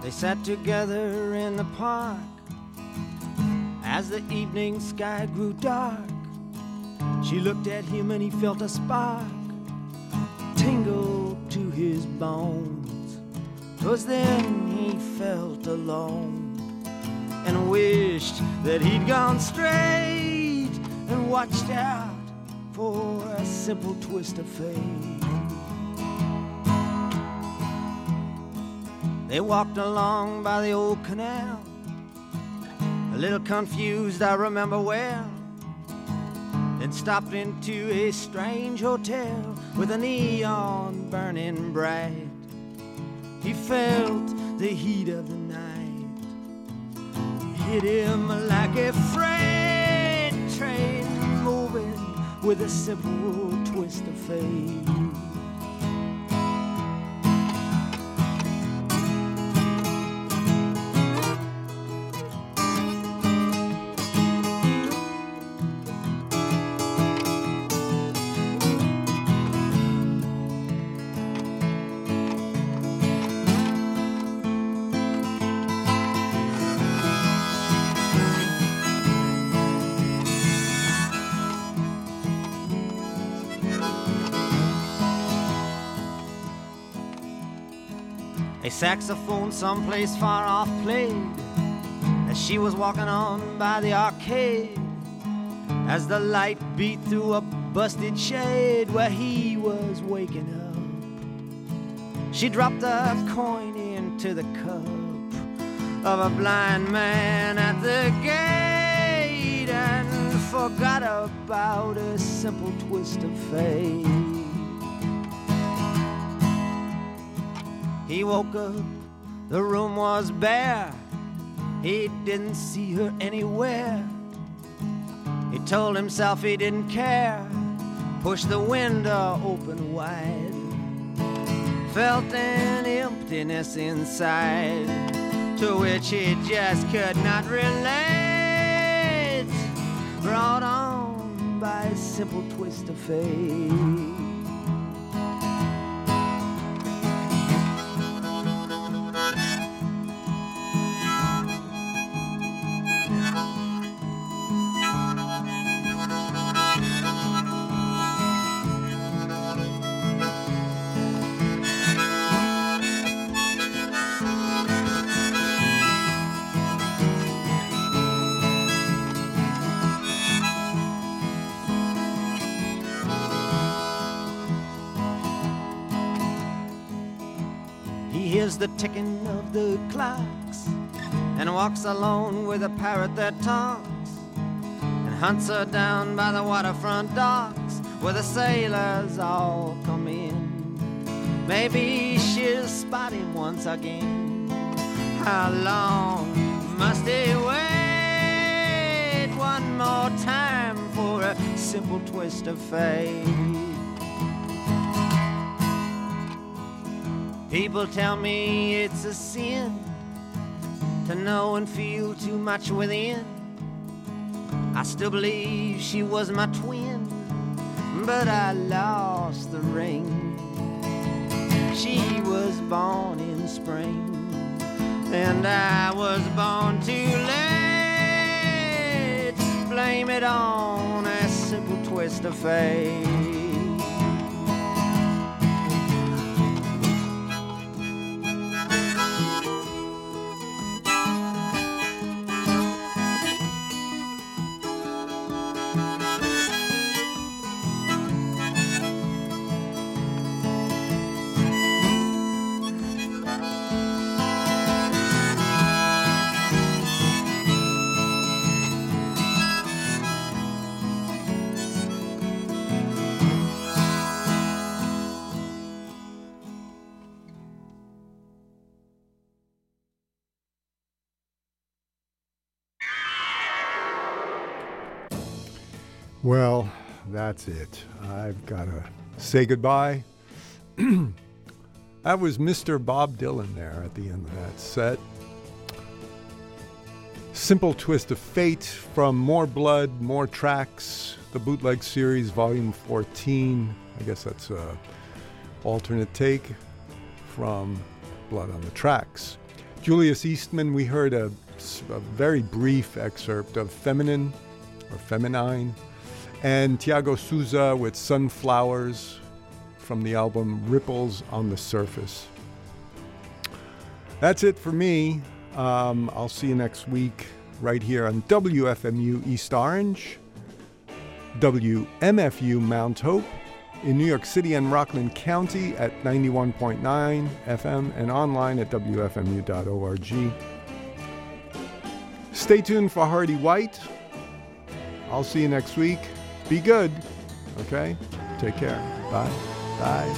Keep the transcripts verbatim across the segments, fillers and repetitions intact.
They sat together in the park as the evening sky grew dark. She looked at him and he felt a spark tingle to his bones. 'Twas then he felt alone and wished that he'd gone straight and watched out for a simple twist of fate. They walked along by the old canal, a little confused, I remember well, then stopped into a strange hotel with a neon burning bright. He felt the heat of the night hit him like a freight train moving with a simple twist of fate. A saxophone someplace far off played as she was walking on by the arcade, as the light beat through a busted shade where he was waking up. She dropped a coin into the cup of a blind man at the gate and forgot about a simple twist of fate. He woke up, the room was bare, he didn't see her anywhere. He told himself he didn't care, pushed the window open wide, felt an emptiness inside to which he just could not relate, brought on by a simple twist of fate. The ticking of the clocks and walks alone with a parrot that talks and hunts her down by the waterfront docks where the sailors all come in. Maybe she'll spot him once again. How long must he wait one more time for a simple twist of fate? People tell me it's a sin to know and feel too much within. I still believe she was my twin, but I lost the ring. She was born in spring, and I was born too late. Blame it on a simple twist of fate. Well, that's it. I've got to say goodbye. That was Mister Bob Dylan there at the end of that set. Simple Twist of Fate from More Blood, More Tracks, the Bootleg Series, Volume fourteen. I guess that's a alternate take from Blood on the Tracks. Julius Eastman, we heard a, a very brief excerpt of Feminine or Feminine, and Tiago Souza with Sunflowers from the album Ripples on the Surface. That's it for me. Um, I'll see you next week right here on W F M U East Orange, W M F U Mount Hope, in New York City and Rockland County at ninety-one point nine F M and online at W F M U dot org. Stay tuned for Hardy White. I'll see you next week. Be good, okay? Take care. Bye. Bye.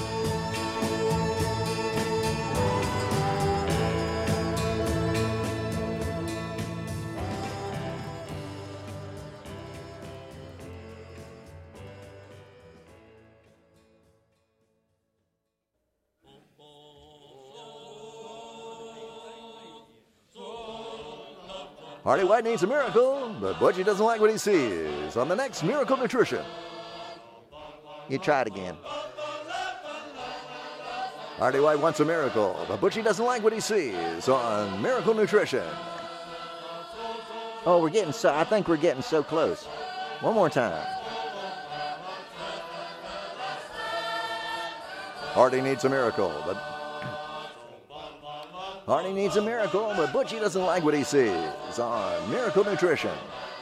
Hardy White needs a miracle, but Butchie doesn't like what he sees on the next Miracle Nutrition. You try it again. Hardy White wants a miracle, but Butchie doesn't like what he sees on Miracle Nutrition. Oh, we're getting so, I think we're getting so close. One more time. Hardy needs a miracle, but Hardy needs a miracle, but Butchie doesn't like what he sees on Miracle Nutrition.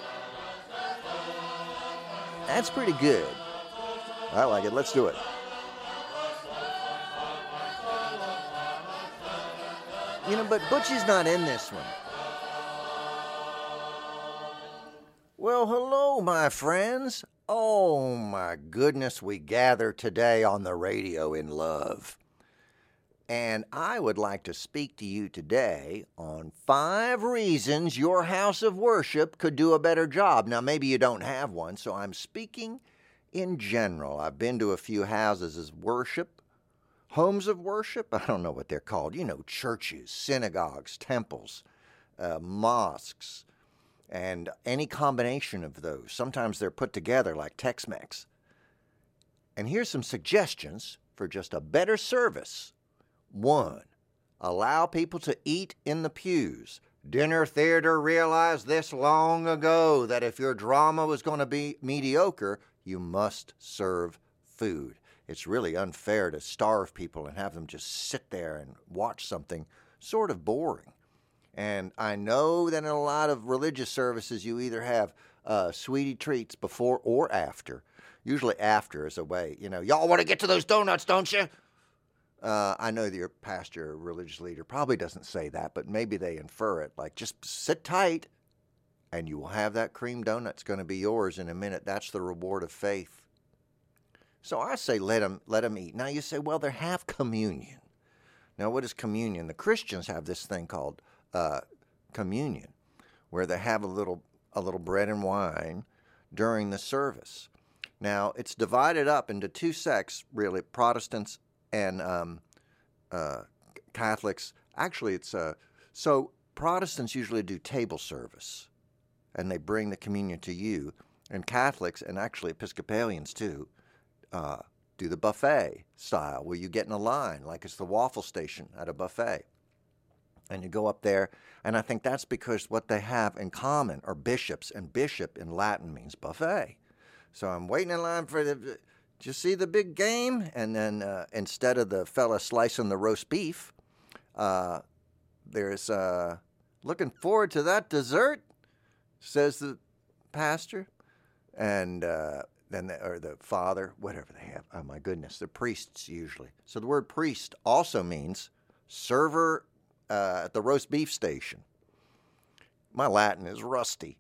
That's pretty good. I like it. Let's do it. You know, but Butchie's not in this one. Well, hello, my friends. Oh, my goodness, we gather today on the radio in love. And I would like to speak to you today on five reasons your house of worship could do a better job. Now, maybe you don't have one, so I'm speaking in general. I've been to a few houses of worship, homes of worship. I don't know what they're called. You know, churches, synagogues, temples, uh, mosques, and any combination of those. Sometimes they're put together like Tex-Mex. And here's some suggestions for just a better service. One, allow people to eat in the pews. Dinner Theater realized this long ago, that if your drama was going to be mediocre, you must serve food. It's really unfair to starve people and have them just sit there and watch something sort of boring. And I know that in a lot of religious services, you either have uh, sweetie treats before or after. Usually after is a way, you know, y'all want to get to those donuts, don't you? Uh, I know that your pastor or religious leader probably doesn't say that, but maybe they infer it. Like, just sit tight, and you will have that cream donut. It's going to be yours in a minute. That's the reward of faith. So I say let them, let them eat. Now you say, well, they have communion. Now, what is communion? The Christians have this thing called uh, communion, where they have a little a little bread and wine during the service. Now, it's divided up into two sects, really, Protestants and um, uh, Catholics. Actually, it's uh, so Protestants usually do table service, and they bring the communion to you. And Catholics, and actually Episcopalians too, uh, do the buffet style, where you get in a line, like it's the waffle station at a buffet. And you go up there, and I think that's because what they have in common are bishops, and bishop in Latin means buffet. So I'm waiting in line for the... Did you see the big game? And then uh, instead of the fella slicing the roast beef, uh, there's uh, looking forward to that dessert, says the pastor, and uh, then the, or the father, whatever they have. Oh my goodness, the priests usually. So the word priest also means server uh, at the roast beef station. My Latin is rusty.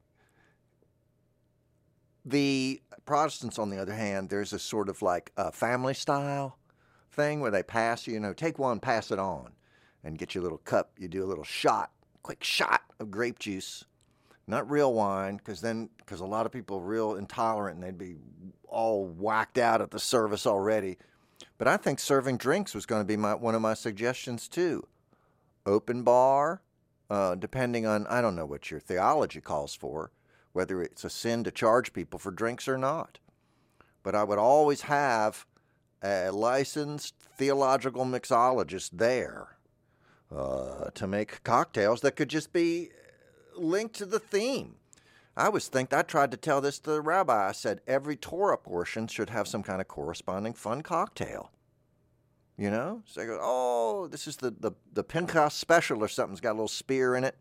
The Protestants, on the other hand, there's a sort of like a family style thing where they pass, you know, take one, pass it on, and get you a little cup. You do a little shot, quick shot of grape juice, not real wine, because then, because a lot of people are real intolerant and they'd be all whacked out at the service already. But I think serving drinks was going to be my, one of my suggestions too. Open bar, uh, depending on, I don't know what your theology calls for, whether it's a sin to charge people for drinks or not. But I would always have a licensed theological mixologist there uh, to make cocktails that could just be linked to the theme. I always think, I tried to tell this to the rabbi. I said every Torah portion should have some kind of corresponding fun cocktail. You know? So I go, oh, this is the, the, the Pinchas special or something. It's got a little spear in it.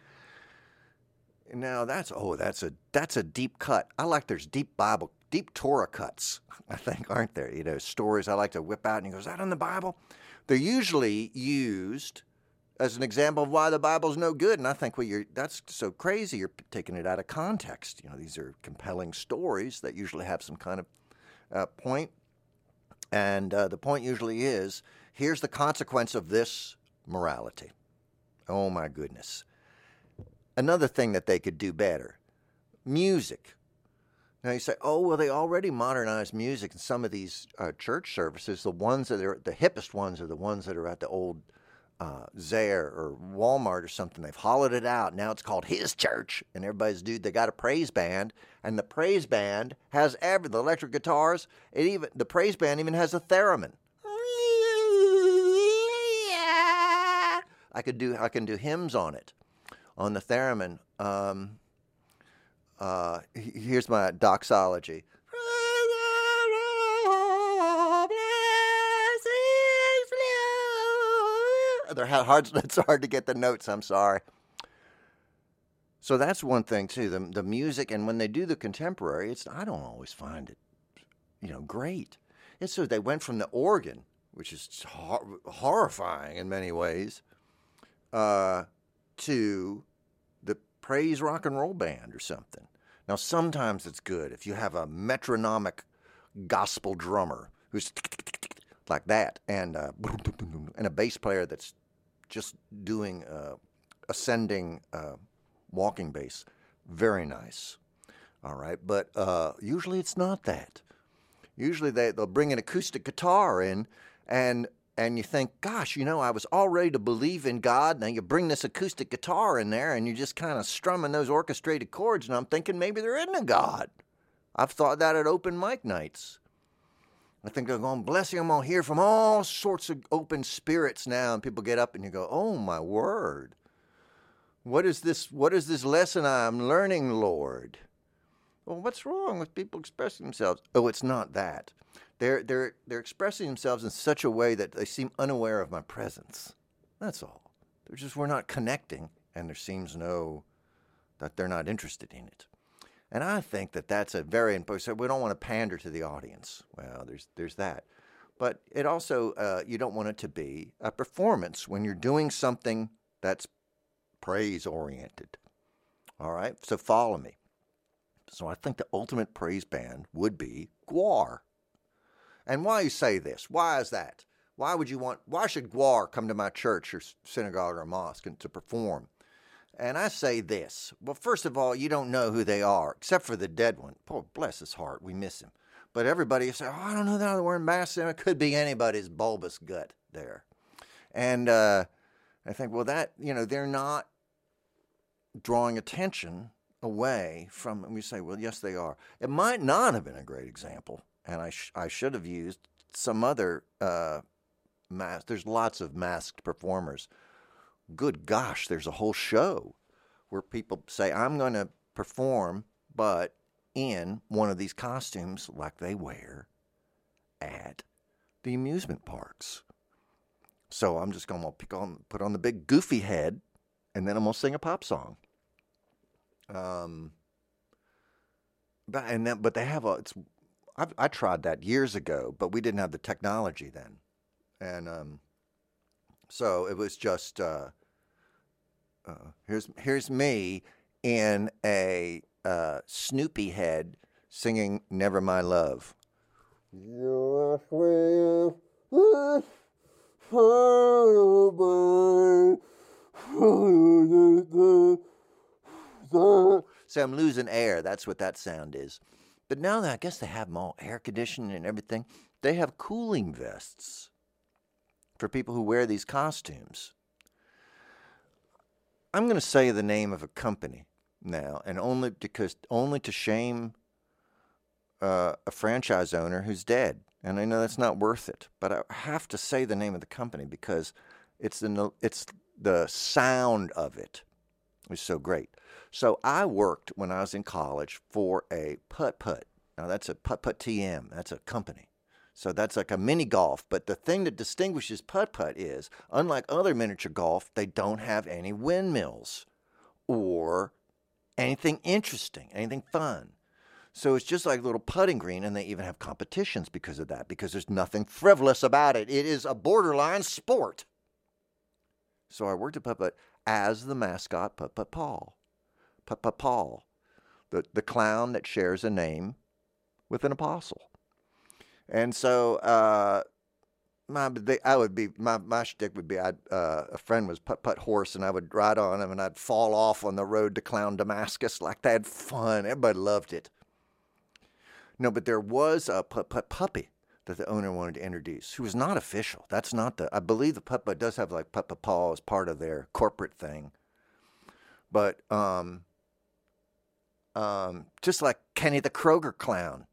Now that's, oh, that's a that's a deep cut. I like there's deep Bible, deep Torah cuts, I think, aren't there? You know, stories I like to whip out and he goes, is that in the Bible? They're usually used as an example of why the Bible's no good. And I think, well, you're, that's so crazy. You're taking it out of context. You know, these are compelling stories that usually have some kind of uh, point. And uh, the point usually is, here's the consequence of this morality. Oh, my goodness. Another thing that they could do better, music. Now you say, oh, well, they already modernized music in some of these uh, church services. The ones that are, the hippest ones are the ones that are at the old uh, Zayre or Walmart or something. They've hollowed it out. Now it's called His Church. And everybody's, dude, they got a praise band. And the praise band has every, the electric guitars. It even, the praise band even has a theremin. I could do, I can do hymns on it. On the theremin, um, uh, here's my doxology. They're hard, it's hard to get the notes, I'm sorry. So that's one thing, too, the, the music, and when they do the contemporary, it's I don't always find it, you know, great. And so they went from the organ, which is hor- horrifying in many ways, uh, to the praise rock and roll band or something. Now, sometimes it's good if you have a metronomic gospel drummer who's like that, and uh, and a bass player that's just doing uh, ascending uh, walking bass. Very nice. All right, but uh, usually it's not that. Usually they, they'll bring an acoustic guitar in, and And you think, gosh, you know, I was all ready to believe in God. Now you bring this acoustic guitar in there and you're just kind of strumming those orchestrated chords. And I'm thinking maybe there isn't a God. I've thought that at open mic nights. I think they're going, bless you, I'm going to hear from all sorts of open spirits now. And people get up and you go, oh, my word. What is this, what is this lesson I'm learning, Lord? Well, what's wrong with people expressing themselves? Oh, it's not that. They're, they're, they're expressing themselves in such a way that they seem unaware of my presence. That's all. They're just, we're not connecting, and there seems no, that they're not interested in it. And I think that that's a very important, so we don't want to pander to the audience. Well, there's, there's that. But it also, uh, you don't want it to be a performance when you're doing something that's praise-oriented. All right? So follow me. So I think the ultimate praise band would be Gwar. And why you say this? Why is that? Why would you want, why should Gwar come to my church or synagogue or mosque and to perform? And I say this. Well, first of all, you don't know who they are, except for the dead one. Poor, bless his heart, we miss him. But everybody say, oh, I don't know that they're wearing masks. It could be anybody's bulbous gut there. And uh, I think, well, that, you know, they're not drawing attention away from, and we say, well, yes, they are. It might not have been a great example. And I sh- I should have used some other uh, mask. There's lots of masked performers. Good gosh, there's a whole show where people say, I'm going to perform, but in one of these costumes like they wear at the amusement parks. So I'm just going to pick on, put on the big goofy head, and then I'm going to sing a pop song. Um, but and then, but they have a. It's I've, I tried that years ago, but we didn't have the technology then, and um, so it was just uh, uh, here's here's me in a uh, Snoopy head singing "Never My Love." So I'm losing air. That's what that sound is. But now that I guess they have them all air conditioned and everything, they have cooling vests for people who wear these costumes. I'm going to say the name of a company now, and only because only to shame uh, a franchise owner who's dead. And I know that's not worth it, but I have to say the name of the company because it's the it's the sound of it was so great. So I worked when I was in college for a putt-putt. Now that's a putt-putt T M. That's a company. So that's like a mini golf. But the thing that distinguishes putt-putt is, unlike other miniature golf, they don't have any windmills or anything interesting, anything fun. So it's just like a little putting green, and they even have competitions because of that, because there's nothing frivolous about it. It is a borderline sport. So I worked at Putt-Putt as the mascot, Putt-Putt Paul. Putt-Putt Paul, the, the clown that shares a name with an apostle. And so uh, my they, I would be my my shtick would be I'd, uh, a friend was Putt-Putt Horse, and I would ride on him, and I'd fall off on the road to Clown Damascus like that. Had fun. Everybody loved it. No, but there was a Putt-Putt puppy that the owner wanted to introduce, who was not official. That's not the. I believe the Putt-Putt does have like Putt-Putt Paul as part of their corporate thing, but um, um, just like Kenny the Kroger clown.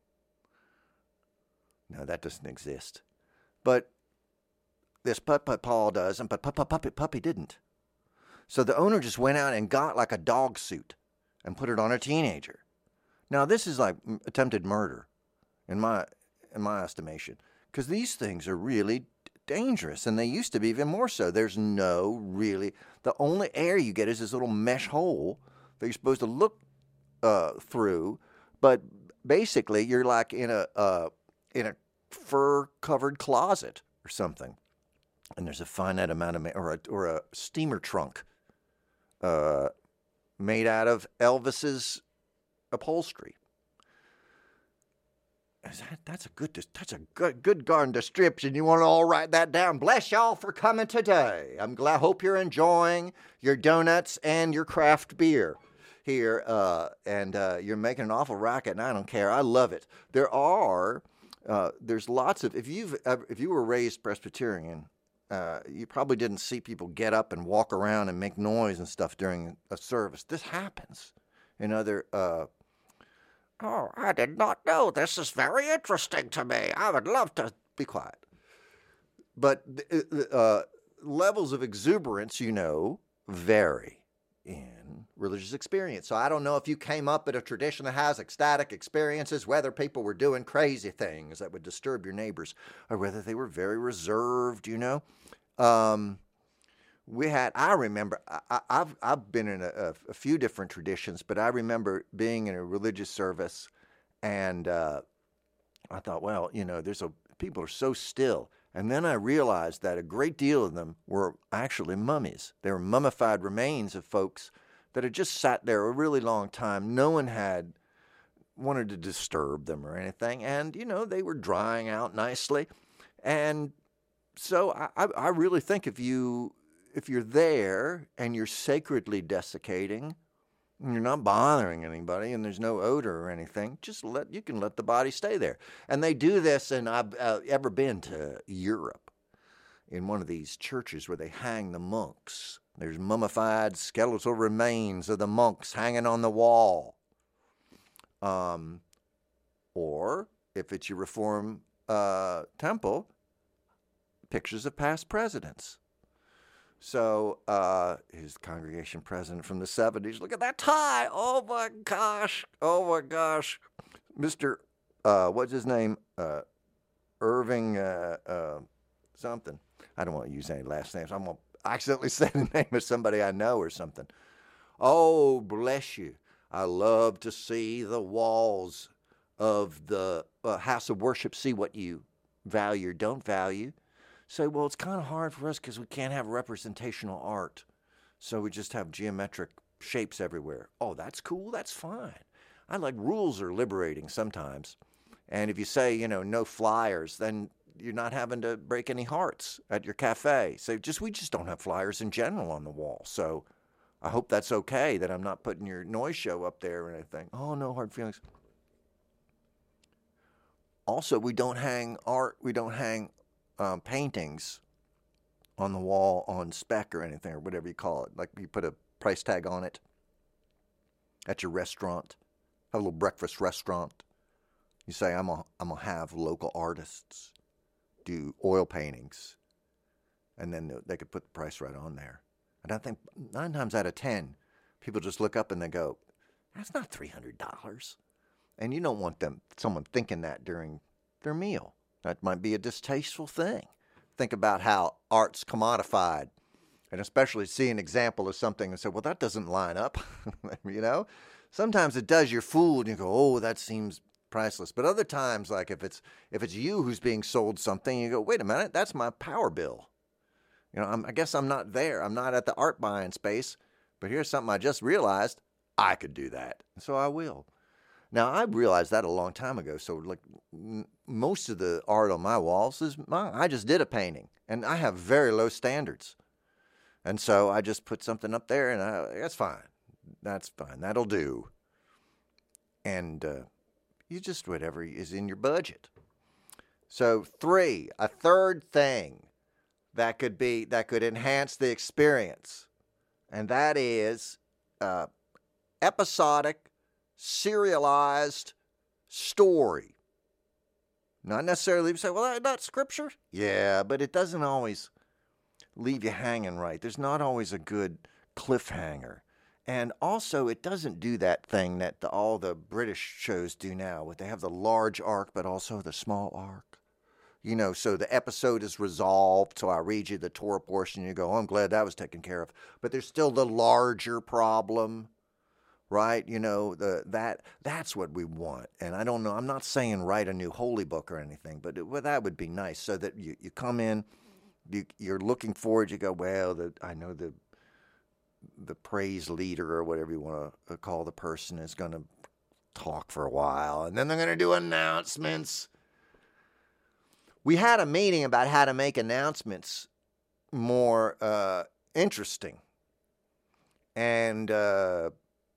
No, that doesn't exist. But this Putt-Putt Paul does, and but Putt-Putt Puppy Puppy didn't. So the owner just went out and got like a dog suit and put it on a teenager. Now this is like attempted murder, in my in my estimation, because these things are really dangerous, and they used to be even more so. There's no really the only air you get is this little mesh hole that you're supposed to look uh, through, but basically you're like in a uh, in a fur-covered closet or something, and there's a finite amount of, or a, or a steamer trunk uh, made out of Elvis's upholstery. Is that, that's a good, that's a good, good garden description. You want to all write that down. Bless y'all for coming today. I'm glad. Hope you're enjoying your donuts and your craft beer here, uh, and uh, you're making an awful racket, and I don't care. I love it. There are. Uh, there's lots of, if you've ever, if you were raised Presbyterian, uh, you probably didn't see people get up and walk around and make noise and stuff during a service. This happens in other, uh, oh, I did not know. This is very interesting to me. I would love to be quiet. But uh, levels of exuberance, you know, vary in religious experience. So I don't know if you came up at a tradition that has ecstatic experiences, whether people were doing crazy things that would disturb your neighbors, or whether they were very reserved, you know. Um, we had, I remember, I, I've I've been in a, a few different traditions, but I remember being in a religious service, and uh, I thought, well, you know, there's a, people are so still. And then I realized that a great deal of them were actually mummies. They were mummified remains of folks that had just sat there a really long time. No one had wanted to disturb them or anything. And, you know, they were drying out nicely. And so I, I really think if, you, if you're there and you're sacredly desiccating, and you're not bothering anybody, and there's no odor or anything, just let you can let the body stay there. And they do this, and I've uh, ever been to Europe in one of these churches where they hang the monks. There's mummified skeletal remains of the monks hanging on the wall. Um, or if it's your Reform uh, temple, pictures of past presidents. So uh, his congregation president from the seventies, look at that tie. Oh, my gosh. Oh, my gosh. Mister, uh, what's his name? Uh, Irving uh, uh, something. I don't want to use any last names. I'm going to accidentally say the name of somebody I know or something. Oh, bless you. I love to see the walls of the uh, house of worship, see what you value or don't value. Say, well, it's kind of hard for us because we can't have representational art. So we just have geometric shapes everywhere. Oh, that's cool. That's fine. I like rules are liberating sometimes. And if you say, you know, no flyers, then you're not having to break any hearts at your cafe. So just we just don't have flyers in general on the wall. So I hope that's okay that I'm not putting your noise show up there or anything. Oh, no hard feelings. Also, we don't hang art. We don't hang Um, paintings on the wall on spec or anything, or whatever you call it. Like you put a price tag on it at your restaurant, have a little breakfast restaurant. You say, I'm gonna I'm gonna have local artists do oil paintings, and then they could put the price right on there. And I think nine times out of ten, people just look up and they go, that's not three hundred dollars. And you don't want them, someone thinking that during their meal. That might be a distasteful thing. Think about how art's commodified, and especially see an example of something and say, well, that doesn't line up. You know, sometimes it does. You're fooled and you go, oh, that seems priceless. But other times, like if it's if it's you who's being sold something, you go, wait a minute, that's my power bill. You know, I'm, I guess I'm not there. I'm not at the art buying space, but here's something I just realized I could do that. So I will. Now, I realized that a long time ago. So like m- most of the art on my walls is mine. I just did a painting and I have very low standards. And so I just put something up there and I, that's fine. That's fine. That'll do. And uh, you just, whatever is in your budget. So three, a third thing that could be, that could enhance the experience. And that is uh, episodic, serialized story. Not necessarily, you say, well, that's not scripture. Yeah, but it doesn't always leave you hanging right. There's not always a good cliffhanger. And also, it doesn't do that thing that the, all the British shows do now, where they have the large arc, but also the small arc. You know, so the episode is resolved, so I read you the Torah portion, and you go, oh, I'm glad that was taken care of. But there's still the larger problem. Right? You know, the that that's what we want. And I don't know, I'm not saying write a new holy book or anything, but it, well, that would be nice so that you, you come in, you, you're looking forward, you go, well, the, I know the the praise leader or whatever you want to call the person is going to talk for a while, and then they're going to do announcements. We had a meeting about how to make announcements more uh, interesting. And uh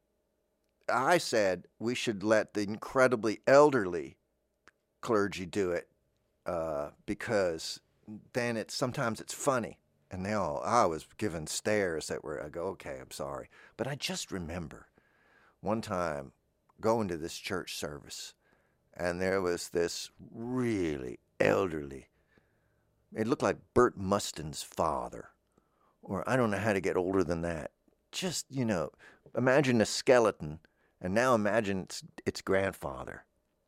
I said we should let the incredibly elderly clergy do it uh, because then it's sometimes it's funny. And they all, I was given stares that were, I go, okay, I'm sorry. But I just remember one time going to this church service and there was this really elderly, it looked like Bert Mustin's father, or I don't know how to get older than that. Just, you know, imagine a skeleton. And now imagine it's, it's grandfather.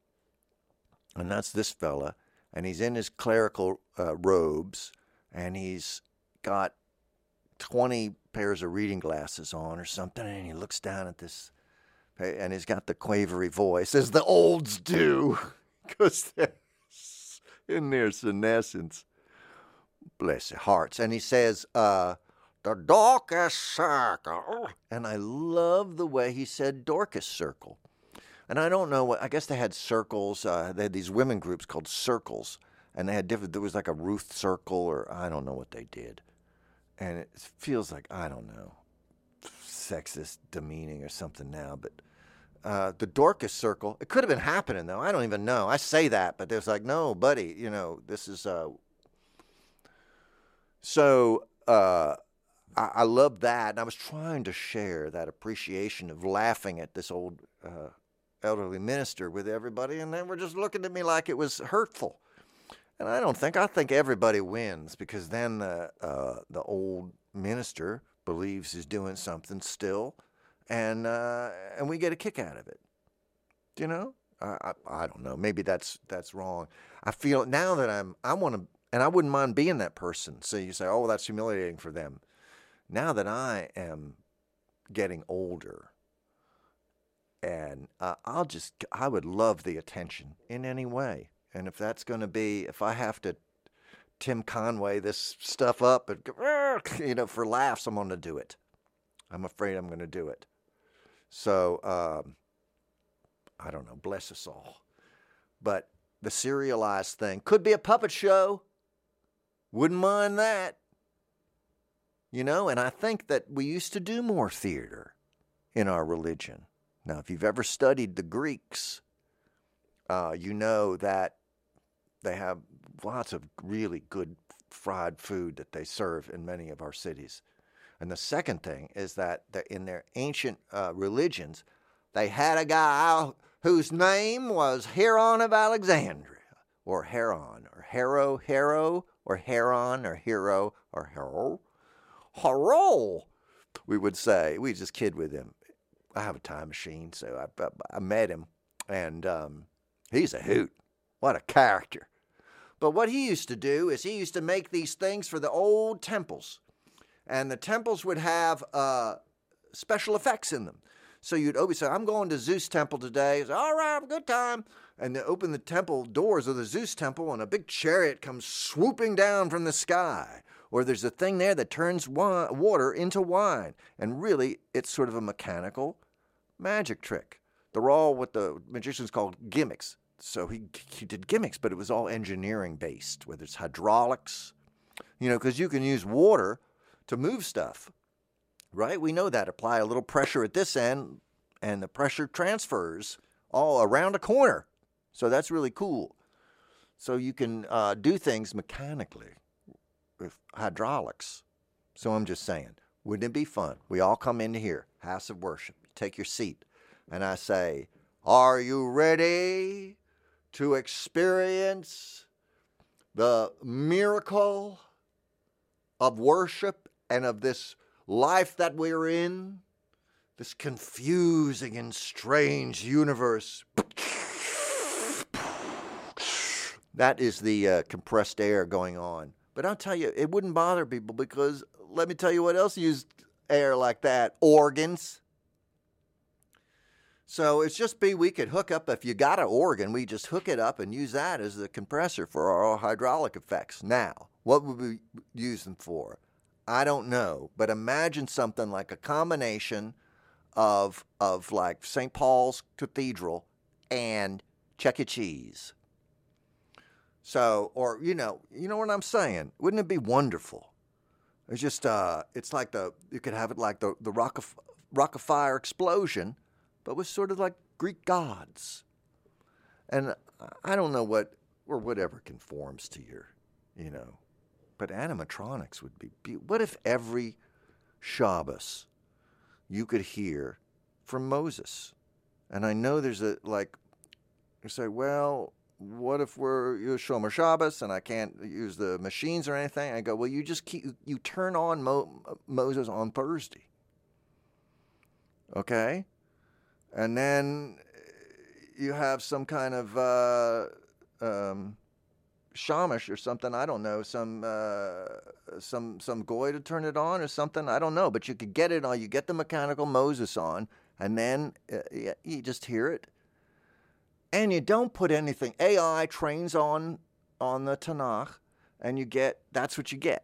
And that's this fella. And he's in his clerical uh, robes. And he's got twenty pairs of reading glasses on or something. And he looks down at this. And he's got the quavery voice, as the olds do. Because they're in their senescence. Bless their hearts. And he says, uh, the Dorcas Circle. And I love the way he said Dorcas Circle. And I don't know what, I guess they had circles. Uh, they had these women groups called circles. And they had different, there was like a Ruth Circle, or I don't know what they did. And it feels like, I don't know, sexist, demeaning or something now. But uh, the Dorcas Circle, it could have been happening though. I don't even know. I say that, but there's like, no, buddy, you know, this is, uh, so, uh, I love that, and I was trying to share that appreciation of laughing at this old uh, elderly minister with everybody, and they were just looking at me like it was hurtful. And I don't think, I think everybody wins, because then the, uh, the old minister believes he's doing something still, and uh, and we get a kick out of it. You know? I, I, I don't know. Maybe that's that's wrong. I feel now that I'm, I want to, and I wouldn't mind being that person. So you say, oh, that's humiliating for them. Now that I am getting older, and uh, I'll just, I would love the attention in any way. And if that's going to be, if I have to Tim Conway this stuff up, and you know, for laughs, I'm going to do it. I'm afraid I'm going to do it. So, um, I don't know, bless us all. But the serialized thing could be a puppet show. Wouldn't mind that. You know, and I think that we used to do more theater in our religion. Now, if you've ever studied the Greeks, uh, you know that they have lots of really good fried food that they serve in many of our cities. And the second thing is that in their ancient uh, religions, they had a guy whose name was Heron of Alexandria, or Heron, or Hero, Hero, or Heron, or Hero, or Hero. Hello, we would say. We just kid with him. I have a time machine, so I, I, I met him, and um, he's a hoot. What a character. But what he used to do is he used to make these things for the old temples, and the temples would have uh, special effects in them. So you'd always say, I'm going to Zeus temple today. Say, all right, have a good time. And they open the temple doors of the Zeus temple, and a big chariot comes swooping down from the sky. Or there's a thing there that turns wine, water into wine. And really, it's sort of a mechanical magic trick. They're all what the magicians called gimmicks. So he, he did gimmicks, but it was all engineering based, whether it's hydraulics, you know, because you can use water to move stuff, right? We know that. Apply a little pressure at this end, and the pressure transfers all around a corner. So that's really cool. So you can uh, do things mechanically with hydraulics. So I'm just saying, wouldn't it be fun? We all come into here, house of worship, take your seat, and I say, are you ready to experience the miracle of worship and of this life that we're in, this confusing and strange universe? That is the uh, compressed air going on. But I'll tell you, it wouldn't bother people because let me tell you what else used air like that. Organs. So it's just be we could hook up, if you got an organ, we just hook it up and use that as the compressor for our hydraulic effects. Now, what would we use them for? I don't know, but imagine something like a combination of, of like Saint Paul's Cathedral and Chuck E. Cheese. So, or, you know, you know what I'm saying? Wouldn't it be wonderful? It's just, uh, it's like the, you could have it like the, the rock of, rock of fire explosion, but with sort of like Greek gods. And I don't know what, or whatever conforms to your, you know, but animatronics would be beautiful. What if every Shabbos you could hear from Moses? And I know there's a, like, you say, well, what if we're you Shomer Shabbos and I can't use the machines or anything? I go, well, you just keep, you turn on Mo, Moses on Thursday. Okay? And then you have some kind of uh, um, shamish or something. I don't know, some uh, some some goy to turn it on or something. I don't know, but you could get it on. You get the mechanical Moses on, and then uh, you just hear it. And you don't put anything. A I trains on on the Tanakh, and you get that's what you get.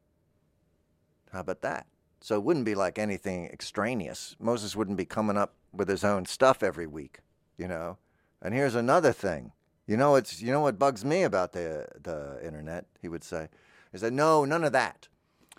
How about that? So it wouldn't be like anything extraneous. Moses wouldn't be coming up with his own stuff every week, you know. And here's another thing. You know, it's you know what bugs me about the the internet, he would say, is that no, none of that.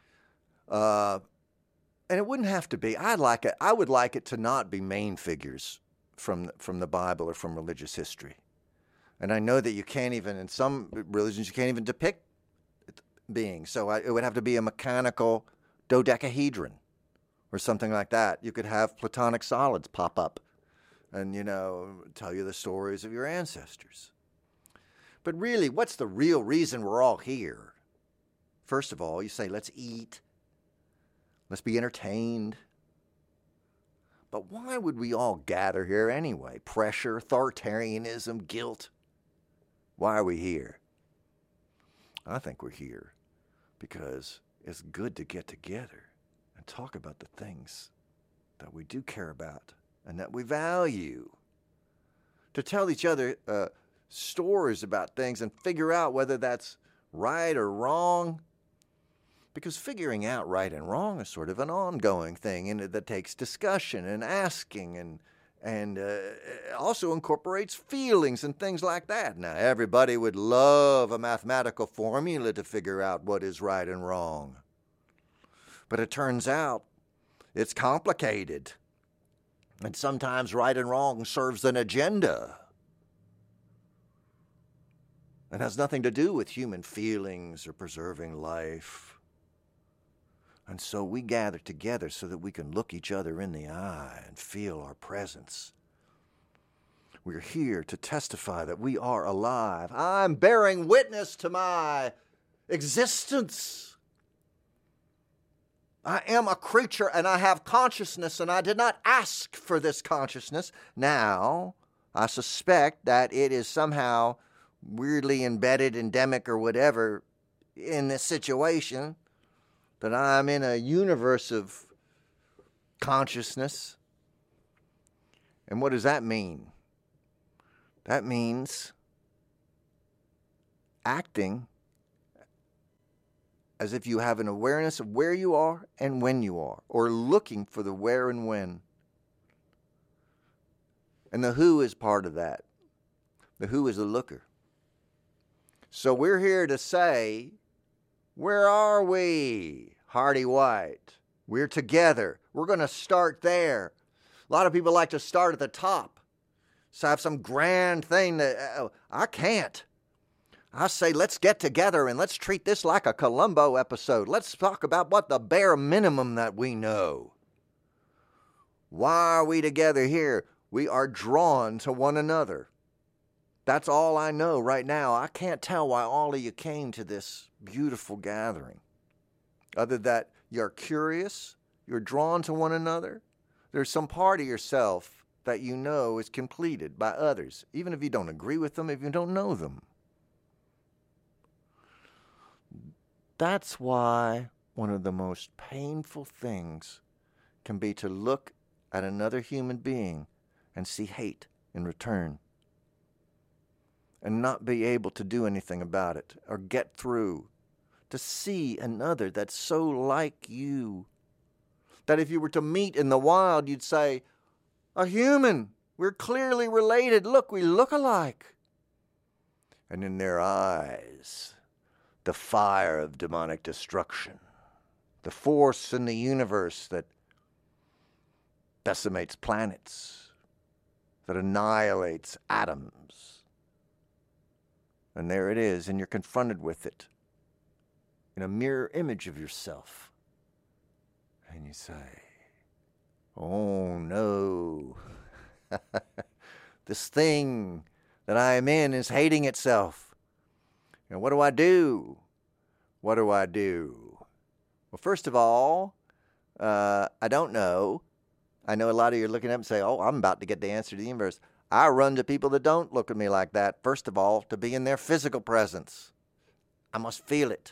Uh, and it wouldn't have to be. I'd like it. I would like it to not be main figures from from the Bible or from religious history. And I know that you can't even, in some religions, you can't even depict beings. So I, it would have to be a mechanical dodecahedron or something like that. You could have platonic solids pop up and, you know, tell you the stories of your ancestors. But really, what's the real reason we're all here? First of all, you say, let's eat. Let's be entertained. But why would we all gather here anyway? Pressure, authoritarianism, guilt. Why are we here? I think we're here because it's good to get together and talk about the things that we do care about and that we value. To tell each other uh, stories about things and figure out whether that's right or wrong. Because figuring out right and wrong is sort of an ongoing thing, and that takes discussion and asking, and and uh, also incorporates feelings and things like that. Now, everybody would love a mathematical formula to figure out what is right and wrong. But it turns out it's complicated. And sometimes right and wrong serves an agenda. It has nothing to do with human feelings or preserving life. And so we gather together so that we can look each other in the eye and feel our presence. We're here to testify that we are alive. I'm bearing witness to my existence. I am a creature and I have consciousness, and I did not ask for this consciousness. Now, I suspect that it is somehow weirdly embedded, endemic, or whatever in this situation, that I'm in a universe of consciousness. And what does that mean? That means acting as if you have an awareness of where you are and when you are, or looking for the where and when. And the who is part of that. The who is the looker. So we're here to say, where are we, Hardy White? We're together. We're going to start there. A lot of people like to start at the top. So have some grand thing that, uh, I can't. I say, let's get together and let's treat this like a Columbo episode. Let's talk about what the bare minimum that we know. Why are we together here? We are drawn to one another. That's all I know right now. I can't tell why all of you came to this beautiful gathering. Other that you're curious, you're drawn to one another. There's some part of yourself that you know is completed by others, even if you don't agree with them, if you don't know them. That's why one of the most painful things can be to look at another human being and see hate in return, and not be able to do anything about it or get through. To see another that's so like you, that if you were to meet in the wild, you'd say, a human, we're clearly related. Look, we look alike. And in their eyes, the fire of demonic destruction, the force in the universe that decimates planets, that annihilates atoms. And there it is, and you're confronted with it in a mirror image of yourself. And you say, oh no, this thing that I am in is hating itself. And what do I do? What do I do? Well, first of all, uh, I don't know. I know a lot of you are looking up and say, oh, I'm about to get the answer to the universe. I run to people that don't look at me like that, first of all, to be in their physical presence. I must feel it.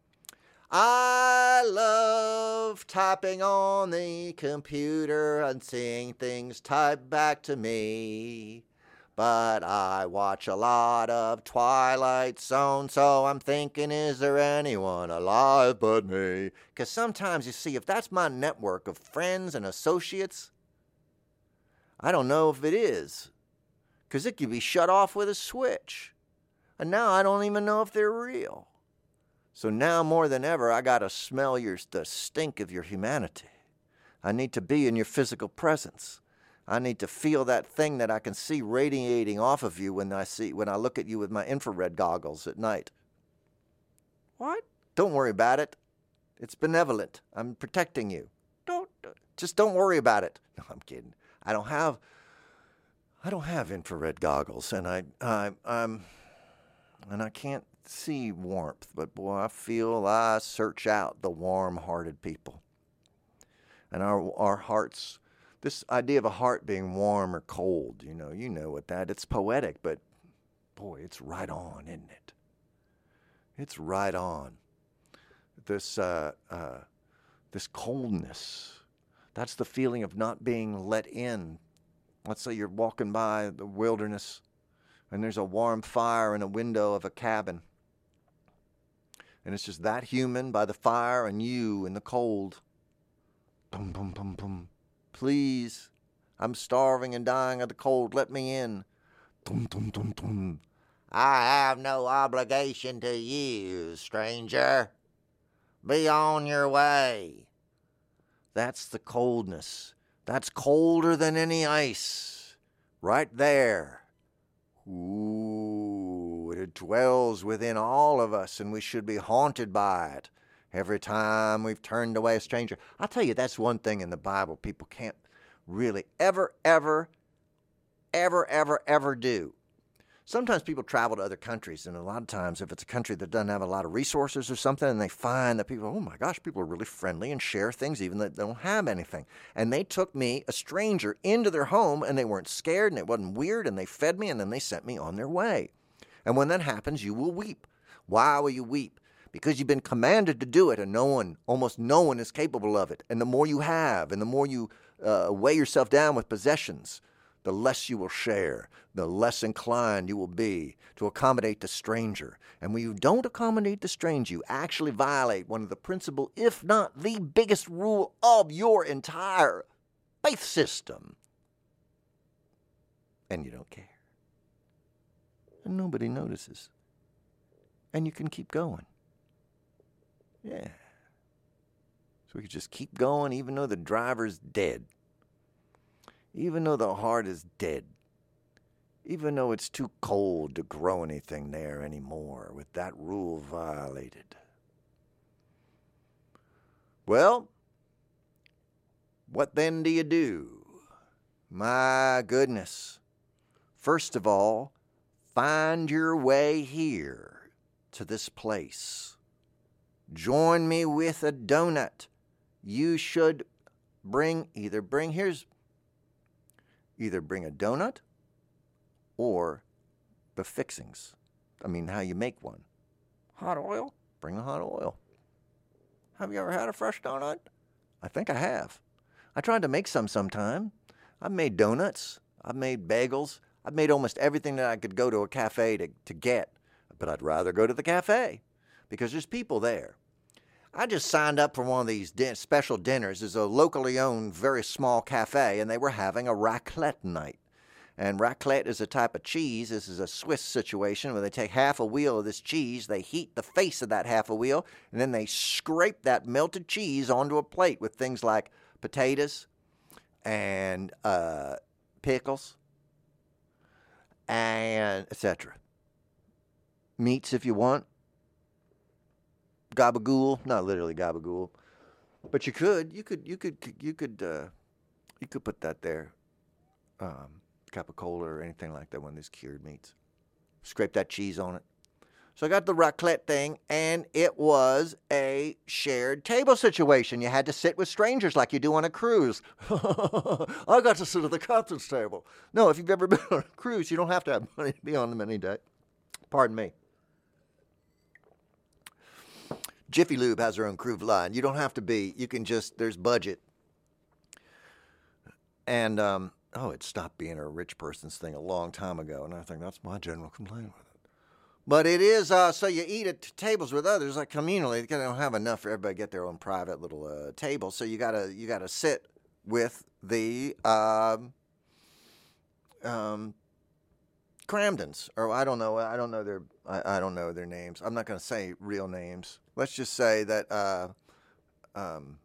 I love typing on the computer and seeing things typed back to me. But I watch a lot of Twilight Zone, so I'm thinking, is there anyone alive but me? Because sometimes, you see, if that's my network of friends and associates, I don't know if it is. Because it could be shut off with a switch. And now I don't even know if they're real. So now more than ever, I got to smell your, the stink of your humanity. I need to be in your physical presence. I need to feel that thing that I can see radiating off of you when I see when I look at you with my infrared goggles at night. What? Don't worry about it. It's benevolent. I'm protecting you. Don't just don't worry about it. No, I'm kidding. I don't have I don't have infrared goggles, and I I I'm and I can't see warmth, but boy, I feel I search out the warm-hearted people. And our our hearts, this idea of a heart being warm or cold, you know, you know what that, it's poetic, but boy, it's right on, isn't it? It's right on. This uh, uh, this coldness, that's the feeling of not being let in. Let's say you're walking by the wilderness and there's a warm fire in a window of a cabin. And it's just that human by the fire and you in the cold. Boom, boom, boom, boom. Please, I'm starving and dying of the cold. Let me in. Dum, dum, dum, dum. I have no obligation to you, stranger. Be on your way. That's the coldness. That's colder than any ice. Right there. Ooh, it dwells within all of us, and we should be haunted by it every time we've turned away a stranger. I'll tell you, that's one thing in the Bible people can't really ever, ever, ever, ever, ever do. sometimes people travel to other countries, and a lot of times if it's a country that doesn't have a lot of resources or something, and they find that people, oh my gosh, people are really friendly and share things even though they don't have anything. And they took me, a stranger, into their home, and they weren't scared, and it wasn't weird, and they fed me, and then they sent me on their way. And when that happens, you will weep. Why will you weep? Because you've been commanded to do it, and no one, almost no one is capable of it. And the more you have, and the more you uh, weigh yourself down with possessions, the less you will share, the less inclined you will be to accommodate the stranger. And when you don't accommodate the stranger, you actually violate one of the principal, if not the biggest rule of your entire faith system. And you don't care. And nobody notices. And you can keep going. Yeah. So we could just keep going even though the driver's dead. Even though the heart is dead, even though it's too cold to grow anything there anymore, with that rule violated. Well, what then do you do? My goodness. First of all, find your way here to this place. Join me with a donut. You should bring, either bring, here's, Either bring a donut or the fixings. I mean, how you make one. Hot oil? Bring the hot oil. Have you ever had a fresh donut? I think I have. I tried to make some sometime. I've made donuts. I've made bagels. I've made almost everything that I could go to a cafe to, to get. But I'd rather go to the cafe because there's people there. I just signed up for one of these din- special dinners. It's a locally owned, very small cafe, and they were having a raclette night. And raclette is a type of cheese. This is a Swiss situation where they take half a wheel of this cheese, they heat the face of that half a wheel, and then they scrape that melted cheese onto a plate with things like potatoes and uh, pickles and et cetera. Meats if you want. Gabagool, not literally gabagool, but you could, you could, you could, you could, uh, you could put that there, um, capicola or anything like that, one of these cured meats. Scrape that cheese on it. So I got the raclette thing, and it was a shared table situation. You had to sit with strangers like you do on a cruise. I got to sit at the captain's table. No, if you've ever been on a cruise, you don't have to have money to be on them any day. Pardon me. Jiffy Lube has their own cruise line. You don't have to be. You can just, there's budget. And, um, oh, it stopped being a rich person's thing a long time ago. And I think that's my general complaint with it. But it is, uh, so you eat at tables with others, like communally. They don't have enough for everybody to get their own private little uh, table. So you gotta, you gotta sit with the, um, um, Cramdens, or I don't know, I don't know their, I, I don't know their names. I'm not going to say real names. Let's just say that uh, um,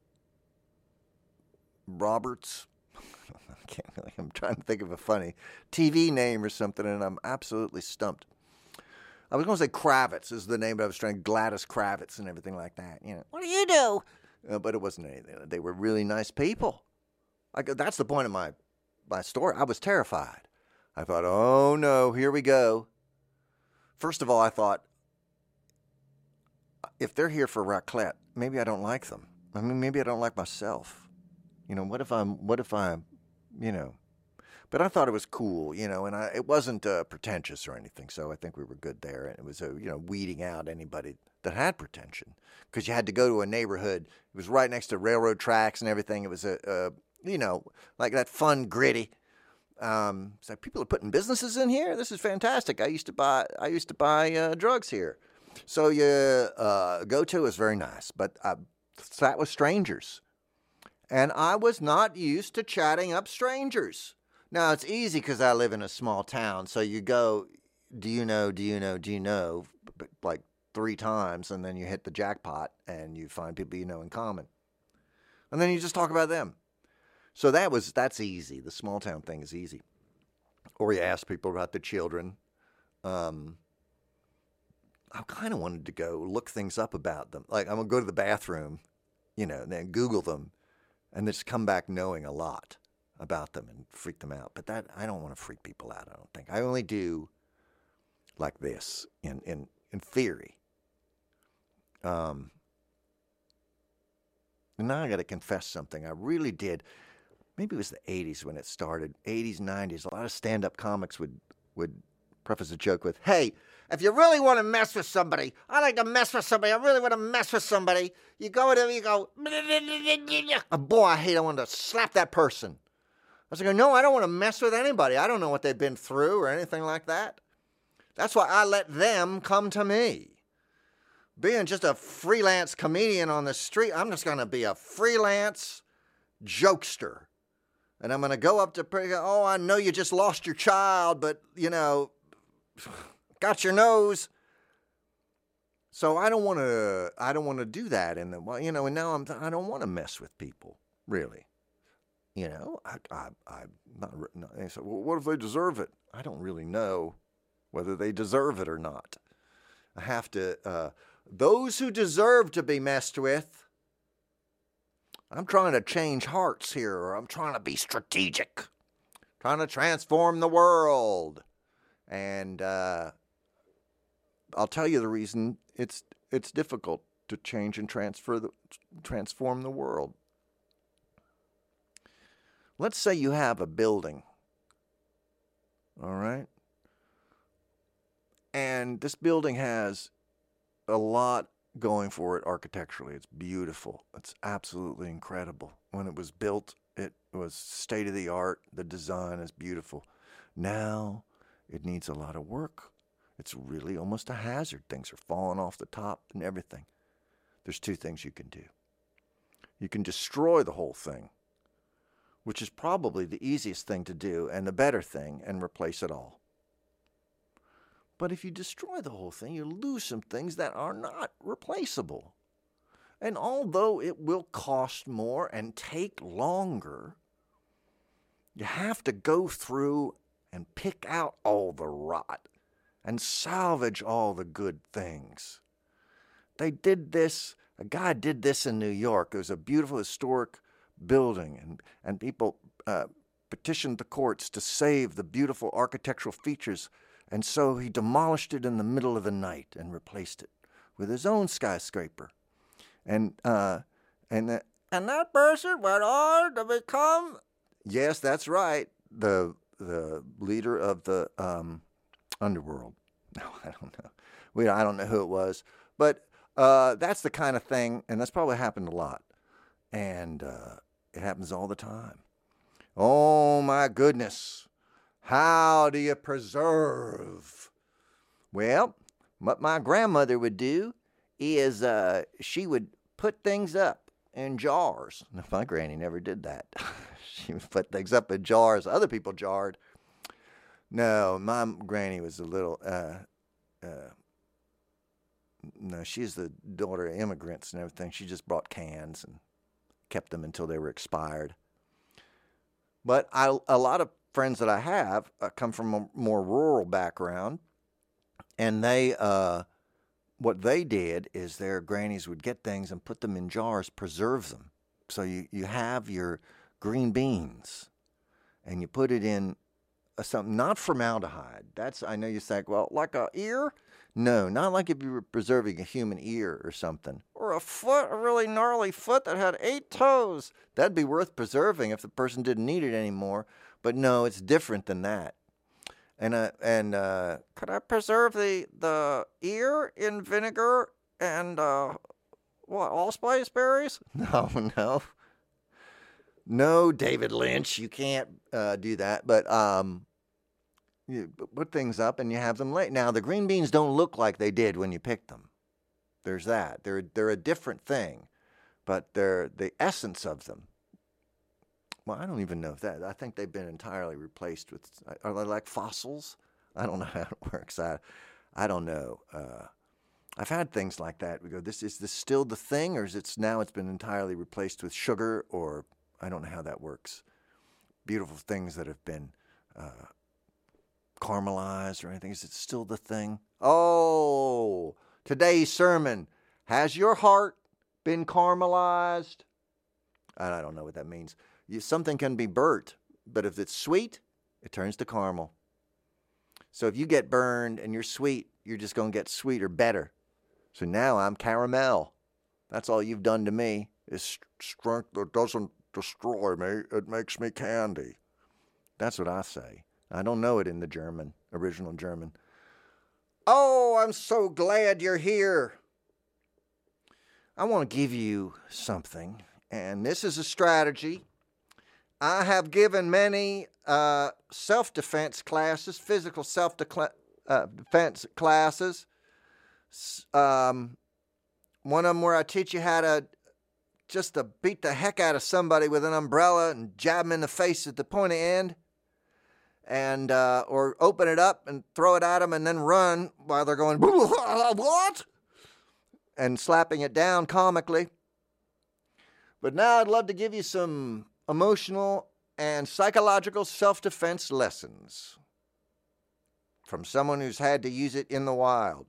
Roberts. I can't really. I'm trying to think of a funny T V name or something, and I'm absolutely stumped. I was going to say Kravitz is the name, but I was trying Gladys Kravitz and everything like that. You know, what do you do? Uh, but it wasn't anything. They were really nice people. I, that's the point of my my story. I was terrified. I thought, oh no, here we go. First of all, I thought, if they're here for raclette, maybe I don't like them. I mean, maybe I don't like myself. You know, what if I'm, what if I'm, you know, but I thought it was cool, you know, and I, it wasn't uh, pretentious or anything. So I think we were good there. And it was, uh, you know, weeding out anybody that had pretension, because you had to go to a neighborhood. It was right next to railroad tracks and everything. It was a, a you know, like that fun, gritty. Um, it's like, people are putting businesses in here. This is fantastic. I used to buy, I used to buy uh, drugs here. So you uh, go to is very nice, but I sat with strangers, and I was not used to chatting up strangers. Now it's easy because I live in a small town. So you go, do you know? Do you know? Do you know? Like three times, and then you hit the jackpot, and you find people you know in common, and then you just talk about them. So that was, that's easy. The small town thing is easy. Or you ask people about the children. Um, I kind of wanted to go look things up about them. Like, I'm going to go to the bathroom, you know, and then Google them, and just come back knowing a lot about them and freak them out. But that, I don't want to freak people out, I don't think. I only do like this in in, in theory. Um, and now I got to confess something. I really did. Maybe it was the eighties when it started. eighties, nineties. A lot of stand-up comics would would preface a joke with, "Hey, if you really want to mess with somebody, I like to mess with somebody. I really want to mess with somebody. You go to them, you go, oh, boy, I hate. I want to slap that person." I was like, "No, I don't want to mess with anybody. I don't know what they've been through or anything like that. That's why I let them come to me. Being just a freelance comedian on the street, I'm just going to be a freelance jokester. And I'm going to go up to, oh, I know you just lost your child, but, you know, got your nose. So I don't want to, I don't want to do that. And, well, you know, and now I'm, I don't want to mess with people, really. You know, I, I, I'm not, not they say, well, what if they deserve it? I don't really know whether they deserve it or not. I have to, uh, those who deserve to be messed with, I'm trying to change hearts here, or I'm trying to be strategic, trying to transform the world. And uh, I'll tell you the reason it's it's difficult to change and transfer the, transform the world. Let's say you have a building, all right? And this building has a lot going for it architecturally. It's beautiful. It's absolutely incredible. When it was built, it was state-of-the-art. The design is beautiful. Now, it needs a lot of work. It's really almost a hazard. Things are falling off the top and everything. There's two things you can do. You can destroy the whole thing, which is probably the easiest thing to do and the better thing, and replace it all. But if you destroy the whole thing, you lose some things that are not replaceable. And although it will cost more and take longer, you have to go through and pick out all the rot and salvage all the good things. They did this, a guy did this in New York. It was a beautiful historic building, and, and people uh, petitioned the courts to save the beautiful architectural features. And so he demolished it in the middle of the night and replaced it with his own skyscraper. And uh, and uh, and that person went on to become, yes, that's right, the the leader of the um, underworld. No, I don't know. We I don't know who it was, but uh, that's the kind of thing, and that's probably happened a lot, and uh, it happens all the time. Oh my goodness. How do you preserve? Well, what my grandmother would do is uh, she would put things up in jars. My granny never did that. She would put things up in jars. Other people jarred. No, my granny was a little, uh, uh, no, she's the daughter of immigrants and everything. She just brought cans and kept them until they were expired. But I, a lot of friends that I have uh, come from a more rural background, and they, uh, what they did is their grannies would get things and put them in jars, preserve them. So you, you have your green beans, and you put it in uh, something, not formaldehyde. That's, I know you think, well, like a ear? No, not like if you were preserving a human ear or something. Or a foot, a really gnarly foot that had eight toes. That'd be worth preserving if the person didn't need it anymore. But no, it's different than that. And uh, and uh, could I preserve the the ear in vinegar and uh, what, allspice berries? No, no, no, David Lynch, you can't uh, do that. But um, you put things up and you have them late. Now the green beans don't look like they did when you picked them. There's that. They're they're a different thing, but they're the essence of them. Well, I don't even know if that, I think they've been entirely replaced with, are they like fossils? I don't know how it works. I, I don't know. Uh, I've had things like that. We go, this is this still the thing, or is it now it's been entirely replaced with sugar, or I don't know how that works. Beautiful things that have been uh, caramelized or anything. Is it still the thing? Oh, today's sermon, has your heart been caramelized? I don't know what that means. You, something can be burnt, but if it's sweet, it turns to caramel. So if you get burned and you're sweet, you're just going to get sweeter, better. So now I'm caramel. That's all you've done to me is strength that doesn't destroy me. It makes me candy. That's what I say. I don't know it in the German, original German. Oh, I'm so glad you're here. I want to give you something, and this is a strategy. I have given many uh, self-defense classes, physical self-defense classes. Um, one of them where I teach you how to just to beat the heck out of somebody with an umbrella and jab them in the face at the pointy end, and uh, or open it up and throw it at them and then run while they're going, what? And slapping it down comically. But now I'd love to give you some emotional and psychological self-defense lessons from someone who's had to use it in the wild.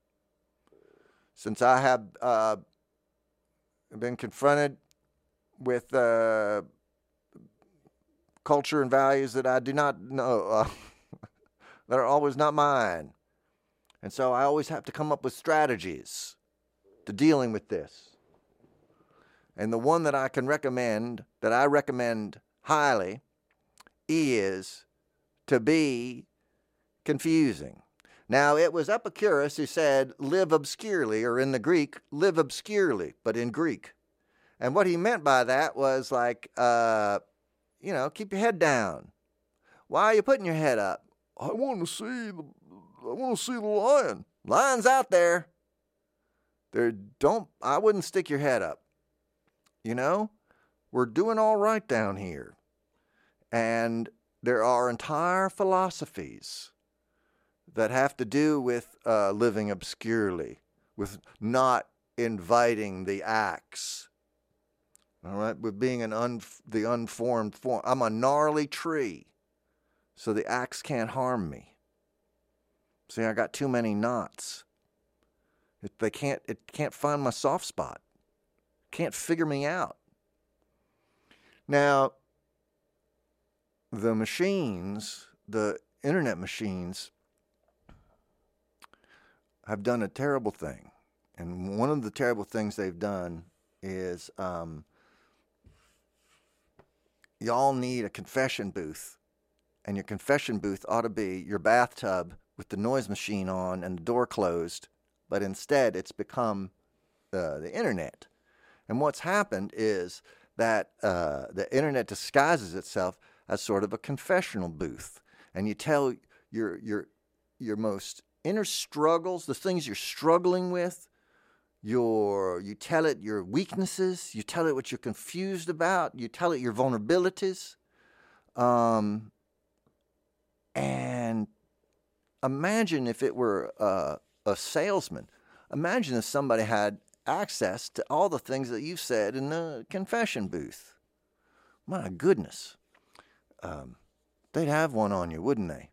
Since I have uh, been confronted with uh, culture and values that I do not know, uh, that are always not mine. And so I always have to come up with strategies to dealing with this. And the one that I can recommend, that I recommend highly, is to be confusing. Now, it was Epicurus who said, live obscurely, or in the Greek, live obscurely, but in Greek. And what he meant by that was like, uh, you know, keep your head down. Why are you putting your head up? I want to see the, I want to see the lion. Lion's out there. There, don't, I wouldn't stick your head up. You know, we're doing all right down here. And there are entire philosophies that have to do with uh, living obscurely, with not inviting the axe. All right, with being an un, the unformed form. I'm a gnarly tree, so the axe can't harm me. See, I got too many knots. It, they can't, it can't find my soft spot. Can't figure me out. Now, the machines, the internet machines, have done a terrible thing. And one of the terrible things they've done is um, y'all need a confession booth. And your confession booth ought to be your bathtub with the noise machine on and the door closed. But instead, it's become uh, the internet. And what's happened is that uh, the internet disguises itself as sort of a confessional booth. And you tell your your your most inner struggles, the things you're struggling with, your you tell it your weaknesses, you tell it what you're confused about, you tell it your vulnerabilities. Um, and imagine if it were uh, a salesman. Imagine if somebody had access to all the things that you've said in the confession booth. My goodness. Um, they'd have one on you, wouldn't they?